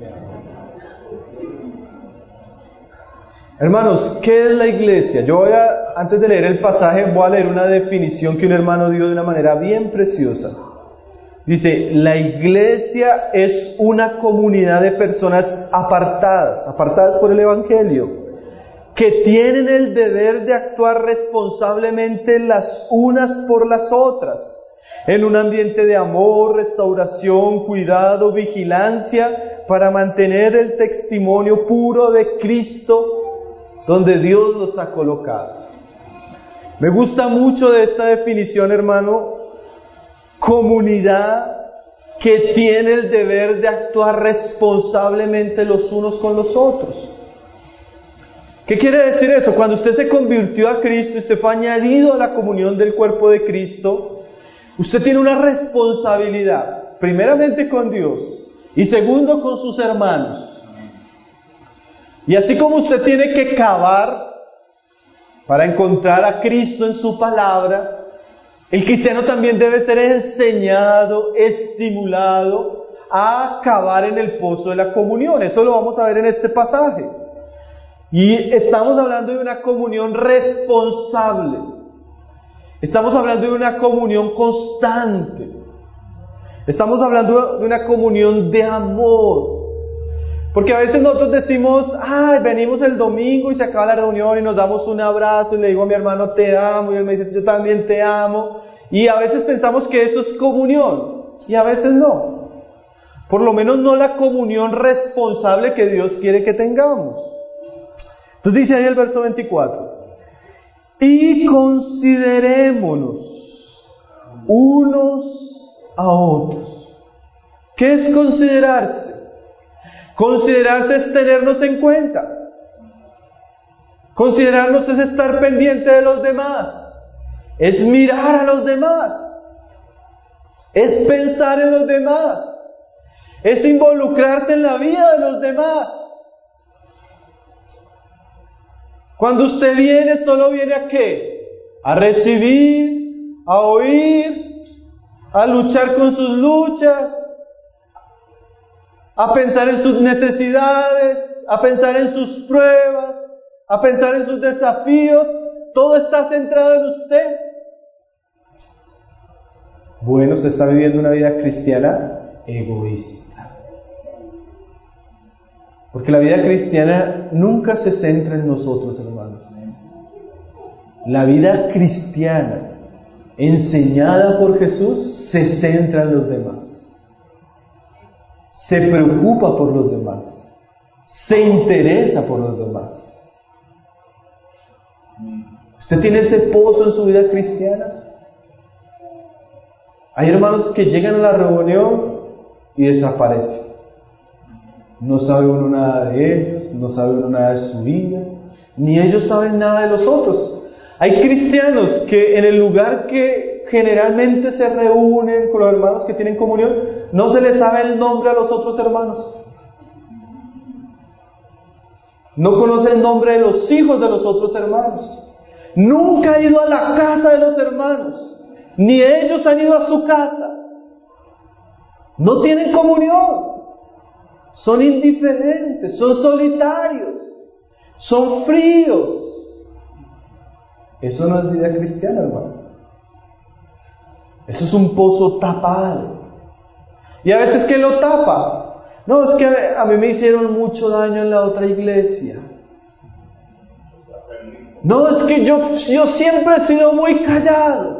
Hermanos, ¿qué es la iglesia? Yo voy a, antes de leer el pasaje, voy a leer una definición que un hermano dio de una manera bien preciosa. Dice, la iglesia es una comunidad de personas apartadas, apartadas por el Evangelio, que tienen el deber de actuar responsablemente las unas por las otras, en un ambiente de amor, restauración, cuidado, vigilancia, para mantener el testimonio puro de Cristo, donde Dios los ha colocado. Me gusta mucho de esta definición, hermano, comunidad que tiene el deber de actuar responsablemente los unos con los otros. ¿Qué quiere decir eso? Cuando usted se convirtió a Cristo, usted fue añadido a la comunión del cuerpo de Cristo, usted tiene una responsabilidad, primeramente con Dios y segundo con sus hermanos. Y así como usted tiene que cavar para encontrar a Cristo en su palabra, el cristiano también debe ser enseñado, estimulado a cavar en el pozo de la comunión. Eso lo vamos a ver en este pasaje. Y estamos hablando de una comunión responsable. Estamos hablando de una comunión constante. Estamos hablando de una comunión de amor. Porque a veces nosotros decimos, ay, venimos el domingo y se acaba la reunión y nos damos un abrazo y le digo a mi hermano te amo y él me dice yo también te amo. Y a veces pensamos que eso es comunión y a veces no. Por lo menos no la comunión responsable que Dios quiere que tengamos. Entonces dice ahí el verso veinticuatro, y considerémonos unos a otros. ¿Qué es considerarse? Considerarse es tenernos en cuenta. Considerarnos es estar pendiente de los demás. Es mirar a los demás. Es pensar en los demás. Es involucrarse en la vida de los demás. Cuando usted viene, ¿solo viene a qué? A recibir, a oír, a luchar con sus luchas, a pensar en sus necesidades, a pensar en sus pruebas, a pensar en sus desafíos. Todo está centrado en usted. Bueno, usted está viviendo una vida cristiana egoísta. Porque la vida cristiana nunca se centra en nosotros, hermanos. La vida cristiana, enseñada por Jesús, se centra en los demás. Se preocupa por los demás. Se interesa por los demás. ¿Usted tiene ese pozo en su vida cristiana? Hay hermanos que llegan a la reunión y desaparecen. No sabe uno nada de ellos, no sabe uno nada de su vida, ni ellos saben nada de los otros. Hay cristianos que en el lugar que generalmente se reúnen con los hermanos que tienen comunión, no se les sabe el nombre a los otros hermanos. No conoce el nombre de los hijos de los otros hermanos. Nunca ha ido a la casa de los hermanos. Ni ellos han ido a su casa. No tienen comunión. Son indiferentes, son solitarios, son fríos. Eso no es vida cristiana, hermano. Eso es un pozo tapado. Y a veces, ¿qué lo tapa? No, es que a mí me hicieron mucho daño en la otra iglesia. No, es que yo, yo siempre he sido muy callado.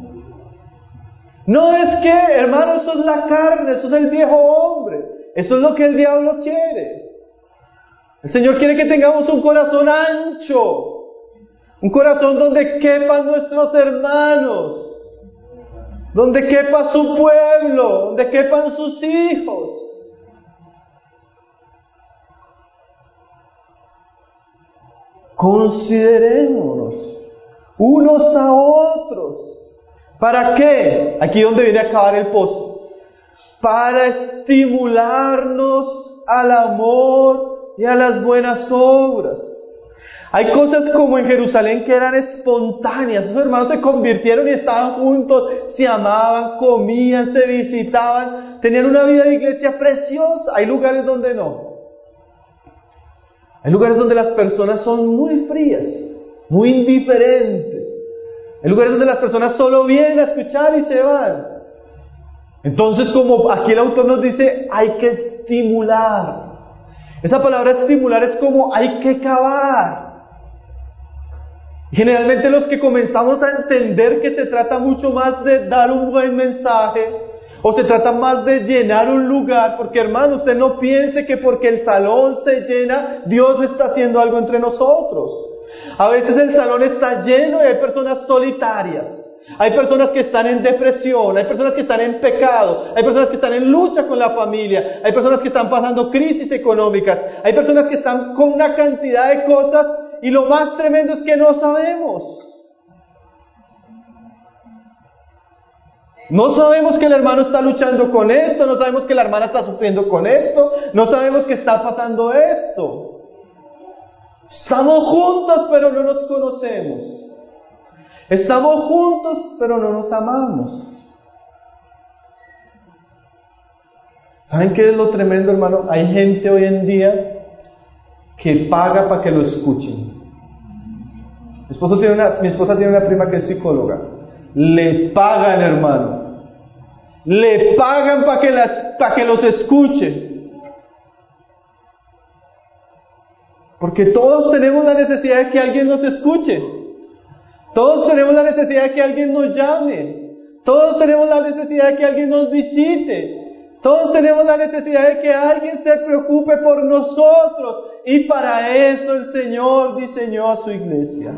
No, es que, hermano, eso es la carne, eso es el viejo hombre. Eso es lo que el diablo quiere. El Señor quiere que tengamos un corazón ancho, un corazón donde quepan nuestros hermanos, donde quepa su pueblo, donde quepan sus hijos. Considerémonos unos a otros. ¿Para qué? Aquí donde viene a acabar el pozo. Para estimularnos al amor y a las buenas obras. Hay cosas como en Jerusalén que eran espontáneas. Esos hermanos se convirtieron y estaban juntos, se amaban, comían, se visitaban, tenían una vida de iglesia preciosa. Hay lugares donde no. Hay lugares donde las personas son muy frías, muy indiferentes. Hay lugares donde las personas solo vienen a escuchar y se van. Entonces, como aquí el autor nos dice, hay que estimular. Esa palabra estimular es como hay que cavar. Generalmente los que comenzamos a entender que se trata mucho más de dar un buen mensaje, o se trata más de llenar un lugar, porque hermano, usted no piense que porque el salón se llena, Dios está haciendo algo entre nosotros. A veces el salón está lleno y hay personas solitarias. Hay personas que están en depresión, hay personas que están en pecado, hay personas que están en lucha con la familia, hay personas que están pasando crisis económicas, hay personas que están con una cantidad de cosas y lo más tremendo es que no sabemos. No sabemos que el hermano está luchando con esto, no sabemos que la hermana está sufriendo con esto, no sabemos que está pasando esto. Estamos juntos pero no nos conocemos. Estamos juntos, pero no nos amamos. ¿Saben qué es lo tremendo, hermano? Hay gente hoy en día que paga para que lo escuchen. Mi esposo tiene una, mi esposa tiene una prima que es psicóloga. Le pagan, hermano. Le pagan para que, las, para que los escuchen. Porque todos tenemos la necesidad de que alguien nos escuche. Todos tenemos la necesidad de que alguien nos llame. Todos tenemos la necesidad de que alguien nos visite. Todos tenemos la necesidad de que alguien se preocupe por nosotros. Y para eso el Señor diseñó a su iglesia.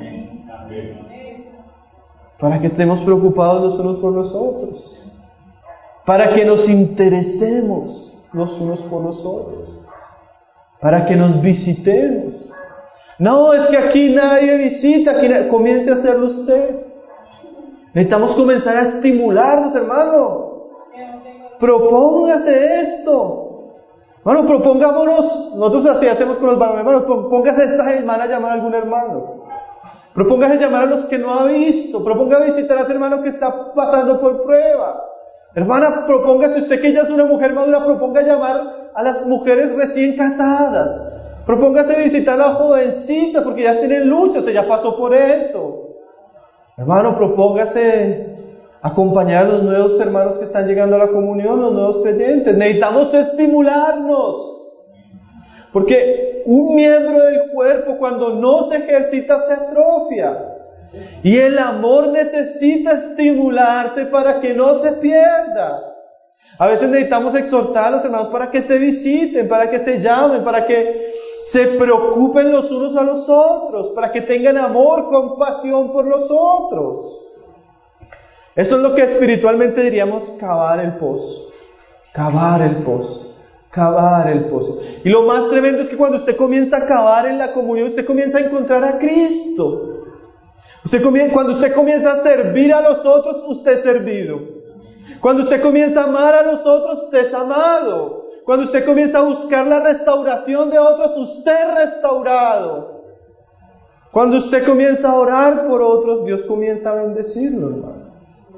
Para que estemos preocupados los unos por los otros. Para que nos interesemos los unos por los otros. Para que nos visitemos. No, es que aquí nadie visita, aquí nadie... comience a hacerlo usted. Necesitamos comenzar a estimularnos, hermano. Propóngase esto. Hermano, propongámonos, nosotros así hacemos con los varones, hermanos, póngase esta semana a llamar a algún hermano. Propóngase llamar a los que no ha visto. Proponga visitar a ese hermano que está pasando por prueba. Hermana, propóngase usted que ya es una mujer madura, proponga llamar a las mujeres recién casadas. Propóngase visitar a las jovencitas porque ya tienen lucha, usted ya pasó por eso. Hermano, propóngase acompañar a los nuevos hermanos que están llegando a la comunión, los nuevos creyentes. Necesitamos estimularnos. Porque un miembro del cuerpo cuando no se ejercita se atrofia. Y el amor necesita estimularse para que no se pierda. A veces necesitamos exhortar a los hermanos para que se visiten, para que se llamen, para que se preocupen los unos a los otros, para que tengan amor, compasión por los otros. Eso es lo que espiritualmente diríamos cavar el pozo. Cavar el pozo. Cavar el pozo. Y lo más tremendo es que cuando usted comienza a cavar en la comunión, usted comienza a encontrar a Cristo. Usted comienza, cuando usted comienza a servir a los otros, usted es servido. Cuando usted comienza a amar a los otros, usted es amado. Cuando usted comienza a buscar la restauración de otros, usted es restaurado. Cuando usted comienza a orar por otros, Dios comienza a bendecirlo, hermano.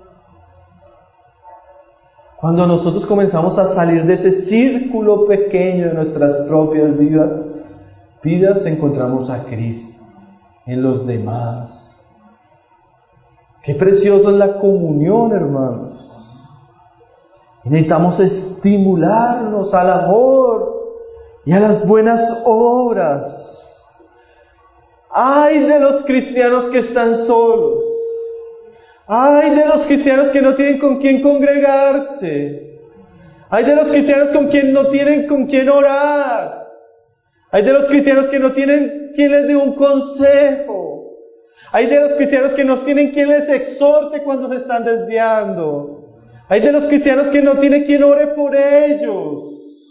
Cuando nosotros comenzamos a salir de ese círculo pequeño de nuestras propias vidas, vidas encontramos a Cristo en los demás. Qué preciosa es la comunión, hermanos. Y necesitamos estimularnos al amor y a las buenas obras. ¡Ay de los cristianos que están solos! ¡Ay de los cristianos que no tienen con quién congregarse! ¡Ay de los cristianos con quien no tienen con quién orar! ¡Ay de los cristianos que no tienen quien les dé un consejo! ¡Ay de los cristianos que no tienen quien les exhorte cuando se están desviando! ¡Ay de los cristianos que no tienen quien ore por ellos!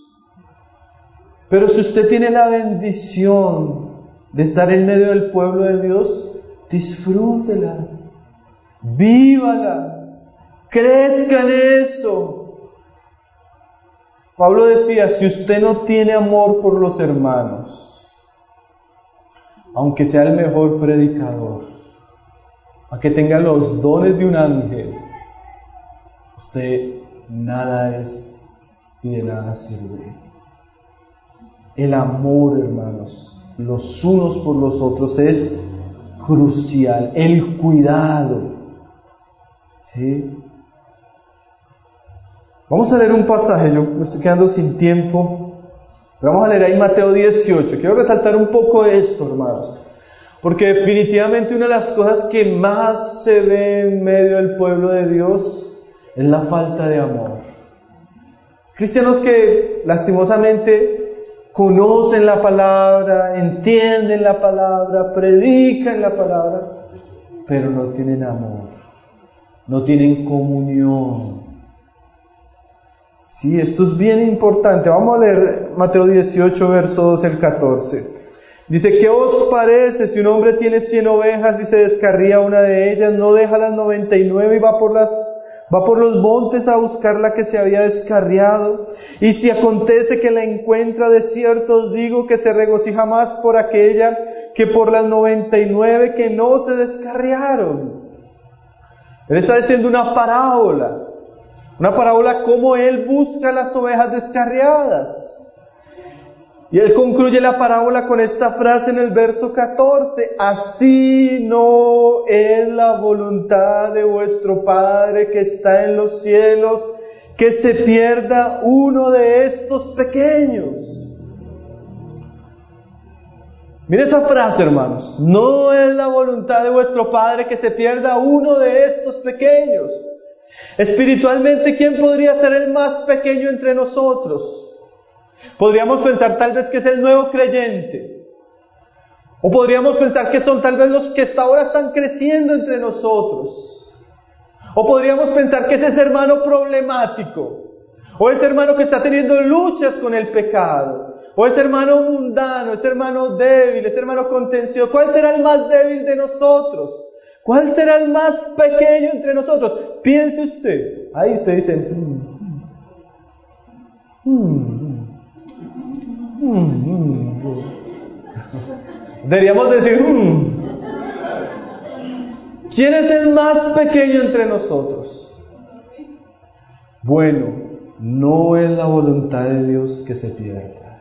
Pero si usted tiene la bendición de estar en medio del pueblo de Dios, disfrútela. Vívala, crezca en eso. Pablo decía, si usted no tiene amor por los hermanos, aunque sea el mejor predicador, aunque tenga los dones de un ángel, usted nada es y de nada sirve. El amor, hermanos, los unos por los otros es crucial, el cuidado. ¿Sí? Vamos a leer un pasaje, yo me estoy quedando sin tiempo, pero vamos a leer ahí Mateo dieciocho. Quiero resaltar un poco esto, hermanos, porque definitivamente una de las cosas que más se ve en medio del pueblo de Dios es la falta de amor. Cristianos que lastimosamente conocen la palabra, entienden la palabra, predican la palabra, pero no tienen amor. No tienen comunión. Sí, esto es bien importante. Vamos a leer Mateo dieciocho, verso doce al catorce. Dice, ¿qué os parece si un hombre tiene cien ovejas y se descarría una de ellas? ¿No deja las noventa y nueve y va por las, va por los montes a buscar la que se había descarriado? Y si acontece que la encuentra, de cierto os digo que se regocija más por aquella que por las noventa y nueve que no se descarriaron. Él está diciendo una parábola, una parábola como él busca las ovejas descarriadas. Y él concluye la parábola con esta frase en el verso catorce, así no es la voluntad de vuestro Padre que está en los cielos, que se pierda uno de estos pequeños. Mire esa frase, hermanos. No es la voluntad de vuestro Padre que se pierda uno de estos pequeños. Espiritualmente, ¿quién podría ser el más pequeño entre nosotros? Podríamos pensar tal vez que es el nuevo creyente. O podríamos pensar que son tal vez los que hasta ahora están creciendo entre nosotros. O podríamos pensar que es ese hermano problemático. O ese hermano que está teniendo luchas con el pecado. O ese hermano mundano, ese hermano débil, ese hermano contencioso. ¿Cuál será el más débil de nosotros? ¿Cuál será el más pequeño entre nosotros? Piense usted. Ahí usted dice, hmm, hmm, hmm, hmm. Deberíamos decir, hmm. ¿Quién es el más pequeño entre nosotros? Bueno, no es la voluntad de Dios que se pierda.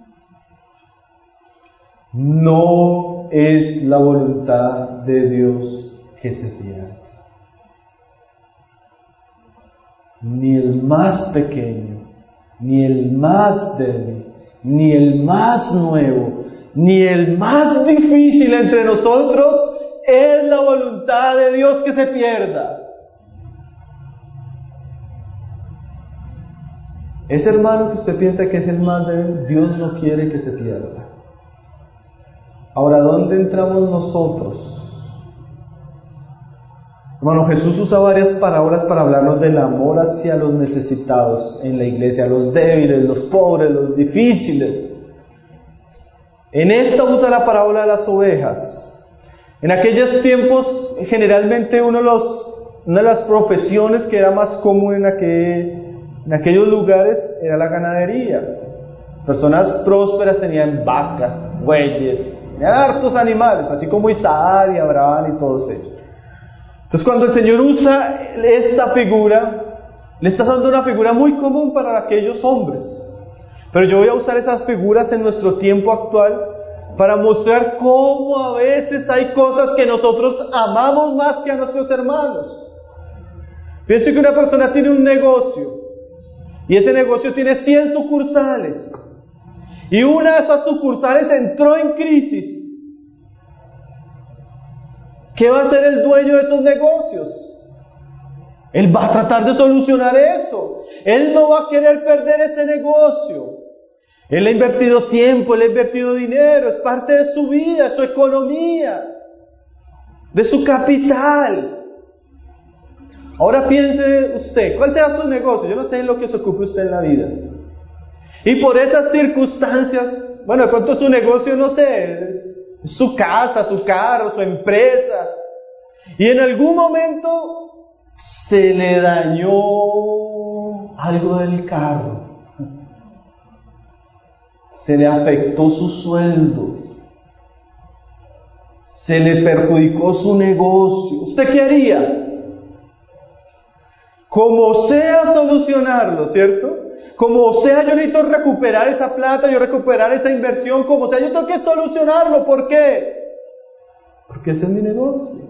No es la voluntad de Dios que se pierda. Ni el más pequeño, ni el más débil, ni el más nuevo, ni el más difícil entre nosotros es la voluntad de Dios que se pierda. Ese hermano que usted piensa que es el más débil, Dios no quiere que se pierda. Ahora, ¿dónde entramos nosotros? Hermano, Jesús usa varias parábolas para hablarnos del amor hacia los necesitados en la iglesia, los débiles, los pobres, los difíciles. En esta usa la parábola de las ovejas. En aquellos tiempos, generalmente uno de los, una de las profesiones que era más común en, aquel, en aquellos lugares era la ganadería. Personas prósperas tenían vacas, bueyes, tenían hartos animales, así como Isaac y Abraham y todos ellos. Entonces, cuando el Señor usa esta figura, le está dando una figura muy común para aquellos hombres. Pero yo voy a usar esas figuras en nuestro tiempo actual para mostrar cómo a veces hay cosas que nosotros amamos más que a nuestros hermanos. Pienso que una persona tiene un negocio y ese negocio tiene cien sucursales y una de esas sucursales entró en crisis. ¿Qué va a hacer el dueño de esos negocios? Él va a tratar de solucionar eso. Él no va a querer perder ese negocio. Él ha invertido tiempo, él ha invertido dinero, es parte de su vida, de su economía, de su capital. Ahora piense usted, ¿cuál sea su negocio? Yo no sé en lo que se ocupe usted en la vida. Y por esas circunstancias, bueno, de pronto su negocio, no sé, es su casa, su carro, su empresa, y en algún momento se le dañó algo del carro, se le afectó su sueldo, se le perjudicó su negocio. ¿Usted qué haría? Como sea solucionarlo, ¿cierto? Como sea, yo necesito recuperar esa plata, yo recuperar esa inversión, como sea, yo tengo que solucionarlo. ¿Por qué? Porque ese es mi negocio.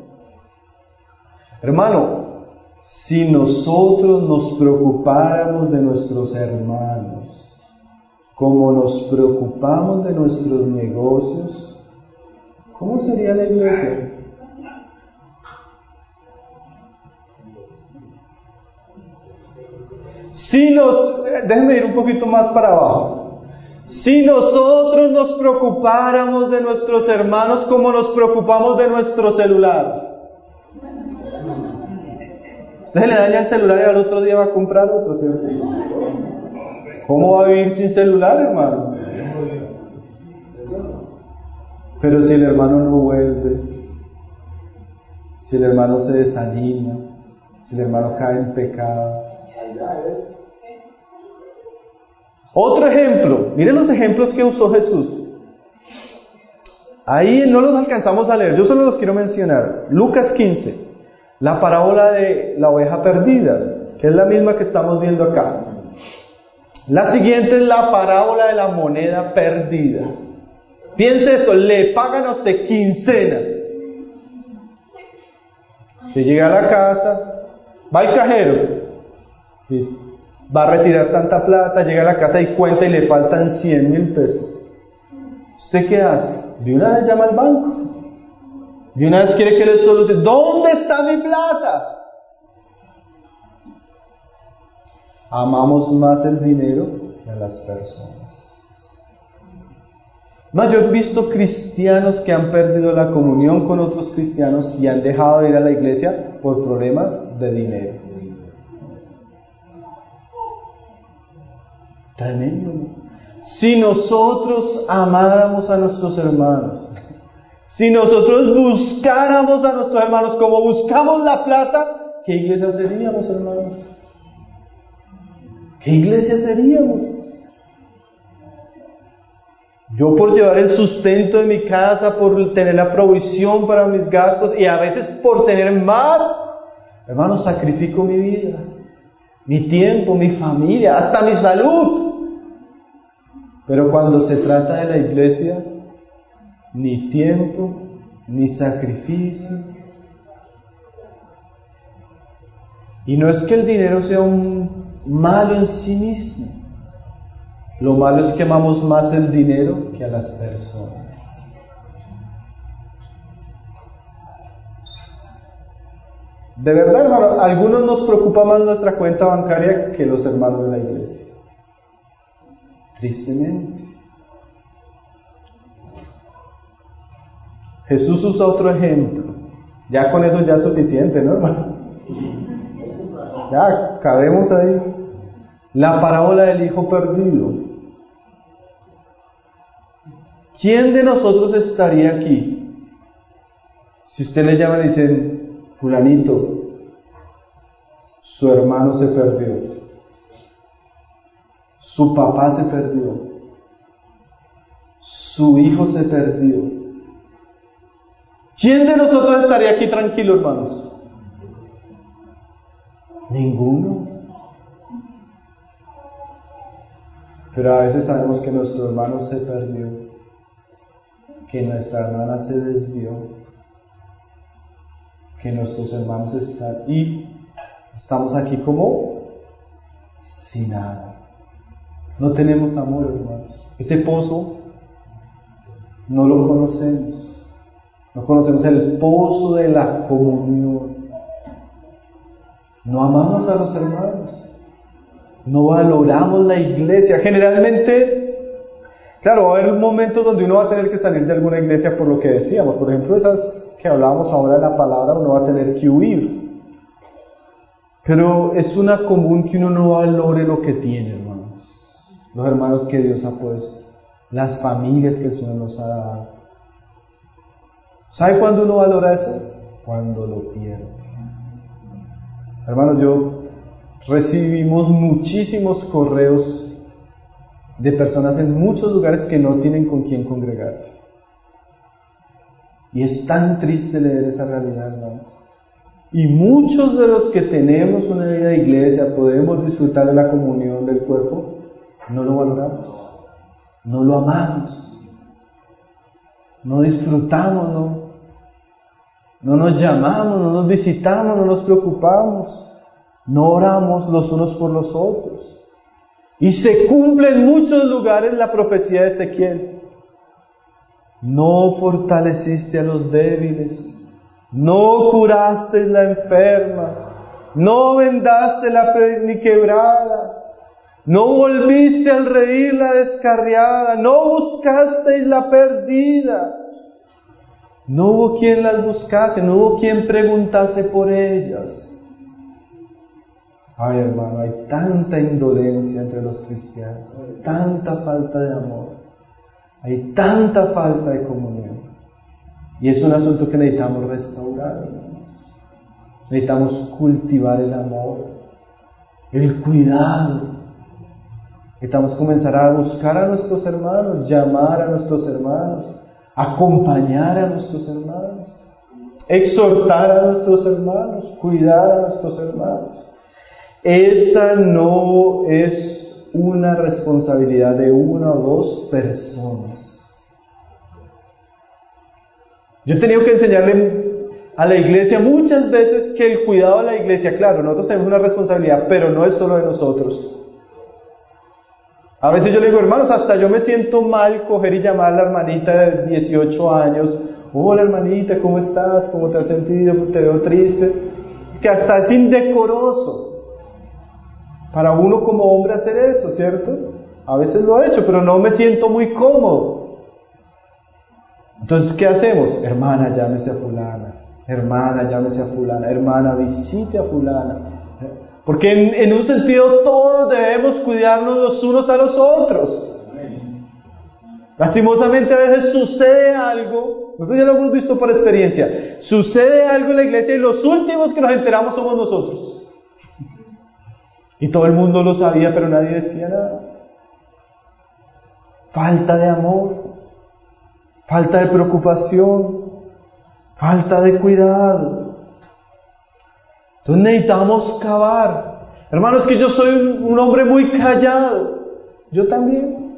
Hermano, si nosotros nos preocupáramos de nuestros hermanos, como nos preocupamos de nuestros negocios, ¿cómo sería la iglesia? Si nos, déjenme ir un poquito más para abajo. Si nosotros nos preocupáramos de nuestros hermanos como nos preocupamos de nuestro celular. Usted le daña el celular y al otro día va a comprar otro, ¿cierto? ¿Cómo va a vivir sin celular, hermano? Pero si el hermano no vuelve, si el hermano se desanima, si el hermano cae en pecado. Otro ejemplo, miren los ejemplos que usó Jesús. Ahí no los alcanzamos a leer, yo solo los quiero mencionar. Lucas quince, la parábola de la oveja perdida, que es la misma que estamos viendo acá. La siguiente es la parábola de la moneda perdida. Piense esto, le pagan a usted quincena. Se llega a la casa, va al cajero, ¿sí? Va a retirar tanta plata, llega a la casa y cuenta y le faltan cien mil pesos. ¿Usted qué hace? De una vez llama al banco. De una vez quiere que le solucione. ¿Dónde está mi plata? Amamos más el dinero que a las personas. Más, yo he visto cristianos que han perdido la comunión con otros cristianos y han dejado de ir a la iglesia por problemas de dinero. Tremendo. Si nosotros amáramos a nuestros hermanos, si nosotros buscáramos a nuestros hermanos como buscamos la plata, ¿qué iglesia seríamos, hermanos? ¿Qué iglesia seríamos? Yo por llevar el sustento de mi casa, por tener la provisión para mis gastos y a veces por tener más, hermano, sacrifico mi vida, mi tiempo, mi familia, hasta mi salud. Pero cuando se trata de la iglesia, ni tiempo, ni sacrificio. Y no es que el dinero sea un malo en sí mismo. Lo malo es que amamos más el dinero que a las personas. De verdad, hermano, a algunos nos preocupa más nuestra cuenta bancaria que los hermanos de la iglesia. Tristemente. Jesús usa otro ejemplo. Ya con eso ya es suficiente, ¿no, hermano? Ya, cabemos ahí. La parábola del hijo perdido. ¿Quién de nosotros estaría aquí si usted le llama y le dicen, fulanito, su hermano se perdió, su papá se perdió, su hijo se perdió? ¿Quién de nosotros estaría aquí tranquilo, hermanos? Ninguno. Pero a veces sabemos que nuestro hermano se perdió, que nuestra hermana se desvió, que nuestros hermanos están y estamos aquí como sin nada. No tenemos amor, hermanos. Ese pozo no lo conocemos. No conocemos el pozo de la comunión. No amamos a los hermanos. No valoramos la iglesia. Generalmente, claro, va a haber momentos donde uno va a tener que salir de alguna iglesia por lo que decíamos. Por ejemplo, esas que hablábamos ahora en la palabra, uno va a tener que huir. Pero es una común que uno no valore lo que tiene, hermanos. Los hermanos que Dios ha puesto, las familias que el Señor nos ha dado. ¿Sabe cuándo uno valora eso? Cuando lo pierde. Hermanos, yo recibimos muchísimos correos de personas en muchos lugares que no tienen con quién congregarse. Y es tan triste leer esa realidad, hermanos. Y muchos de los que tenemos una vida de iglesia, podemos disfrutar de la comunión del cuerpo, no lo valoramos, no lo amamos, no disfrutamos, no, no nos llamamos, no nos visitamos, no nos preocupamos. No oramos los unos por los otros. Y se cumple en muchos lugares la profecía de Ezequiel. No fortaleciste a los débiles, no curaste la enferma, no vendaste la ni quebrada, no volviste al reír la descarriada, no buscasteis la perdida. No hubo quien las buscase, no hubo quien preguntase por ellas. Ay, hermano, hay tanta indolencia entre los cristianos, hay tanta falta de amor, hay tanta falta de comunión. Y es un asunto que necesitamos restaurar, hermanos. Necesitamos cultivar el amor, el cuidado. Necesitamos comenzar a buscar a nuestros hermanos, llamar a nuestros hermanos, acompañar a nuestros hermanos, exhortar a nuestros hermanos, cuidar a nuestros hermanos. Esa no es una responsabilidad de una o dos personas. Yo he tenido que enseñarle a la iglesia muchas veces que el cuidado de la iglesia, claro, nosotros tenemos una responsabilidad, pero no es solo de nosotros. A veces yo le digo, hermanos, hasta yo me siento mal coger y llamar a la hermanita de dieciocho años. Hola hermanita, ¿cómo estás? ¿Cómo te has sentido? Te veo triste. Que hasta es indecoroso para uno como hombre hacer eso, ¿cierto? A veces lo he hecho, pero no me siento muy cómodo. Entonces, ¿qué hacemos? Hermana, llámese a fulana. Hermana, llámese a fulana. Hermana, visite a fulana. Porque en, en un sentido todos debemos cuidarnos los unos a los otros. Lastimosamente a veces sucede algo, nosotros ya lo hemos visto por experiencia, sucede algo en la iglesia y los últimos que nos enteramos somos nosotros. Y todo el mundo lo sabía, pero nadie decía nada. falta de amor, falta de preocupación, falta de cuidado. Entonces necesitamos cavar. Hermanos, que yo soy un, un hombre muy callado. Yo también.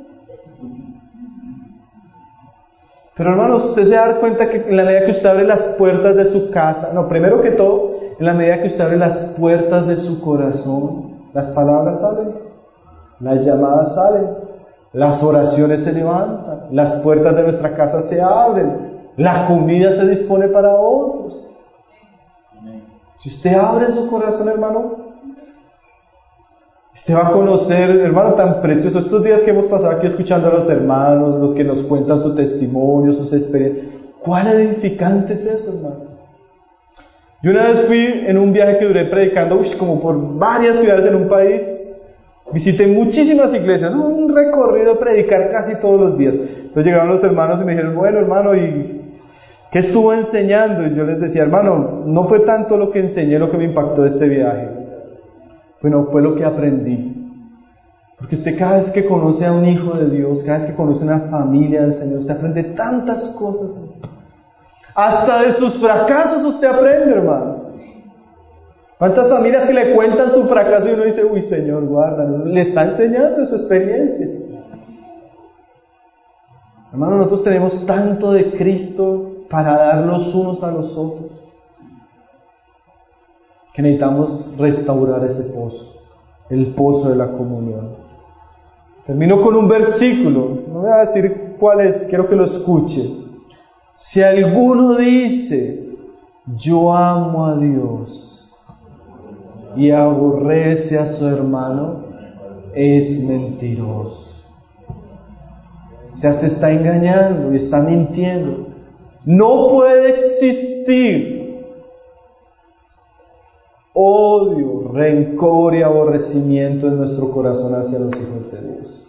Pero hermanos, usted se da cuenta que en la medida que usted abre las puertas de su casa, no, primero que todo, en la medida que usted abre las puertas de su corazón, las palabras salen, las llamadas salen, las oraciones se levantan, las puertas de nuestra casa se abren, la comida se dispone para otros. Si usted abre su corazón, hermano, usted va a conocer, hermano, tan precioso. Estos días que hemos pasado aquí escuchando a los hermanos, los que nos cuentan su testimonio, sus experiencias, ¿cuán edificante es eso, hermanos? Yo una vez fui en un viaje que duré predicando, uy, como por varias ciudades en un país. Visité muchísimas iglesias, un recorrido a predicar casi todos los días. Entonces llegaron los hermanos y me dijeron, bueno, hermano, ¿y qué estuvo enseñando? Y yo les decía, hermano, no fue tanto lo que enseñé lo que me impactó de este viaje. Bueno, fue lo que aprendí. Porque usted cada vez que conoce a un hijo de Dios, cada vez que conoce una familia del Señor, usted aprende tantas cosas. Hasta de sus fracasos usted aprende, hermanos. ¿Cuántas familias que le cuentan su fracaso y uno dice, uy, Señor, guarda, le está enseñando su experiencia? Hermanos, nosotros tenemos tanto de Cristo para dar los unos a los otros, que necesitamos restaurar ese pozo, el pozo de la comunión. Termino con un versículo, no voy a decir cuál es, quiero que lo escuche. Si alguno dice, yo amo a Dios, y aborrece a su hermano, es mentiroso. O sea, se está engañando y está mintiendo. No puede existir odio, rencor y aborrecimiento en nuestro corazón hacia los hijos de Dios.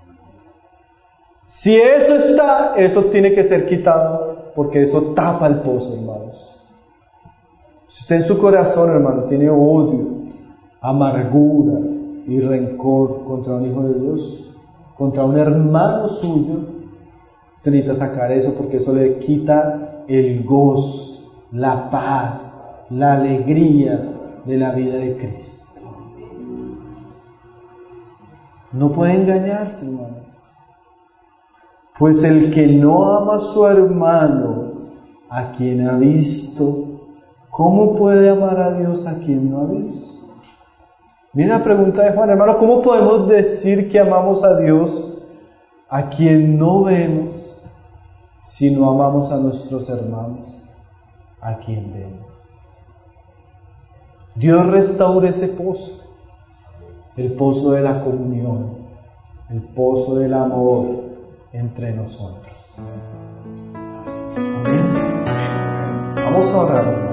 Si eso está, eso tiene que ser quitado, porque eso tapa el pozo, hermanos. Si usted en su corazón, hermano, tiene odio, amargura y rencor contra un hijo de Dios, contra un hermano suyo, usted necesita sacar eso, porque eso le quita el gozo, la paz, la alegría de la vida de Cristo. No puede engañarse, hermanos. Pues el que no ama a su hermano, a quien ha visto, ¿cómo puede amar a Dios a quien no ha visto? Mira la pregunta de Juan, hermano, ¿cómo podemos decir que amamos a Dios a quien no vemos si no amamos a nuestros hermanos a quien vemos? Dios restaure ese pozo, el pozo de la comunión, el pozo del amor entre nosotros. Amén. Vamos a orar.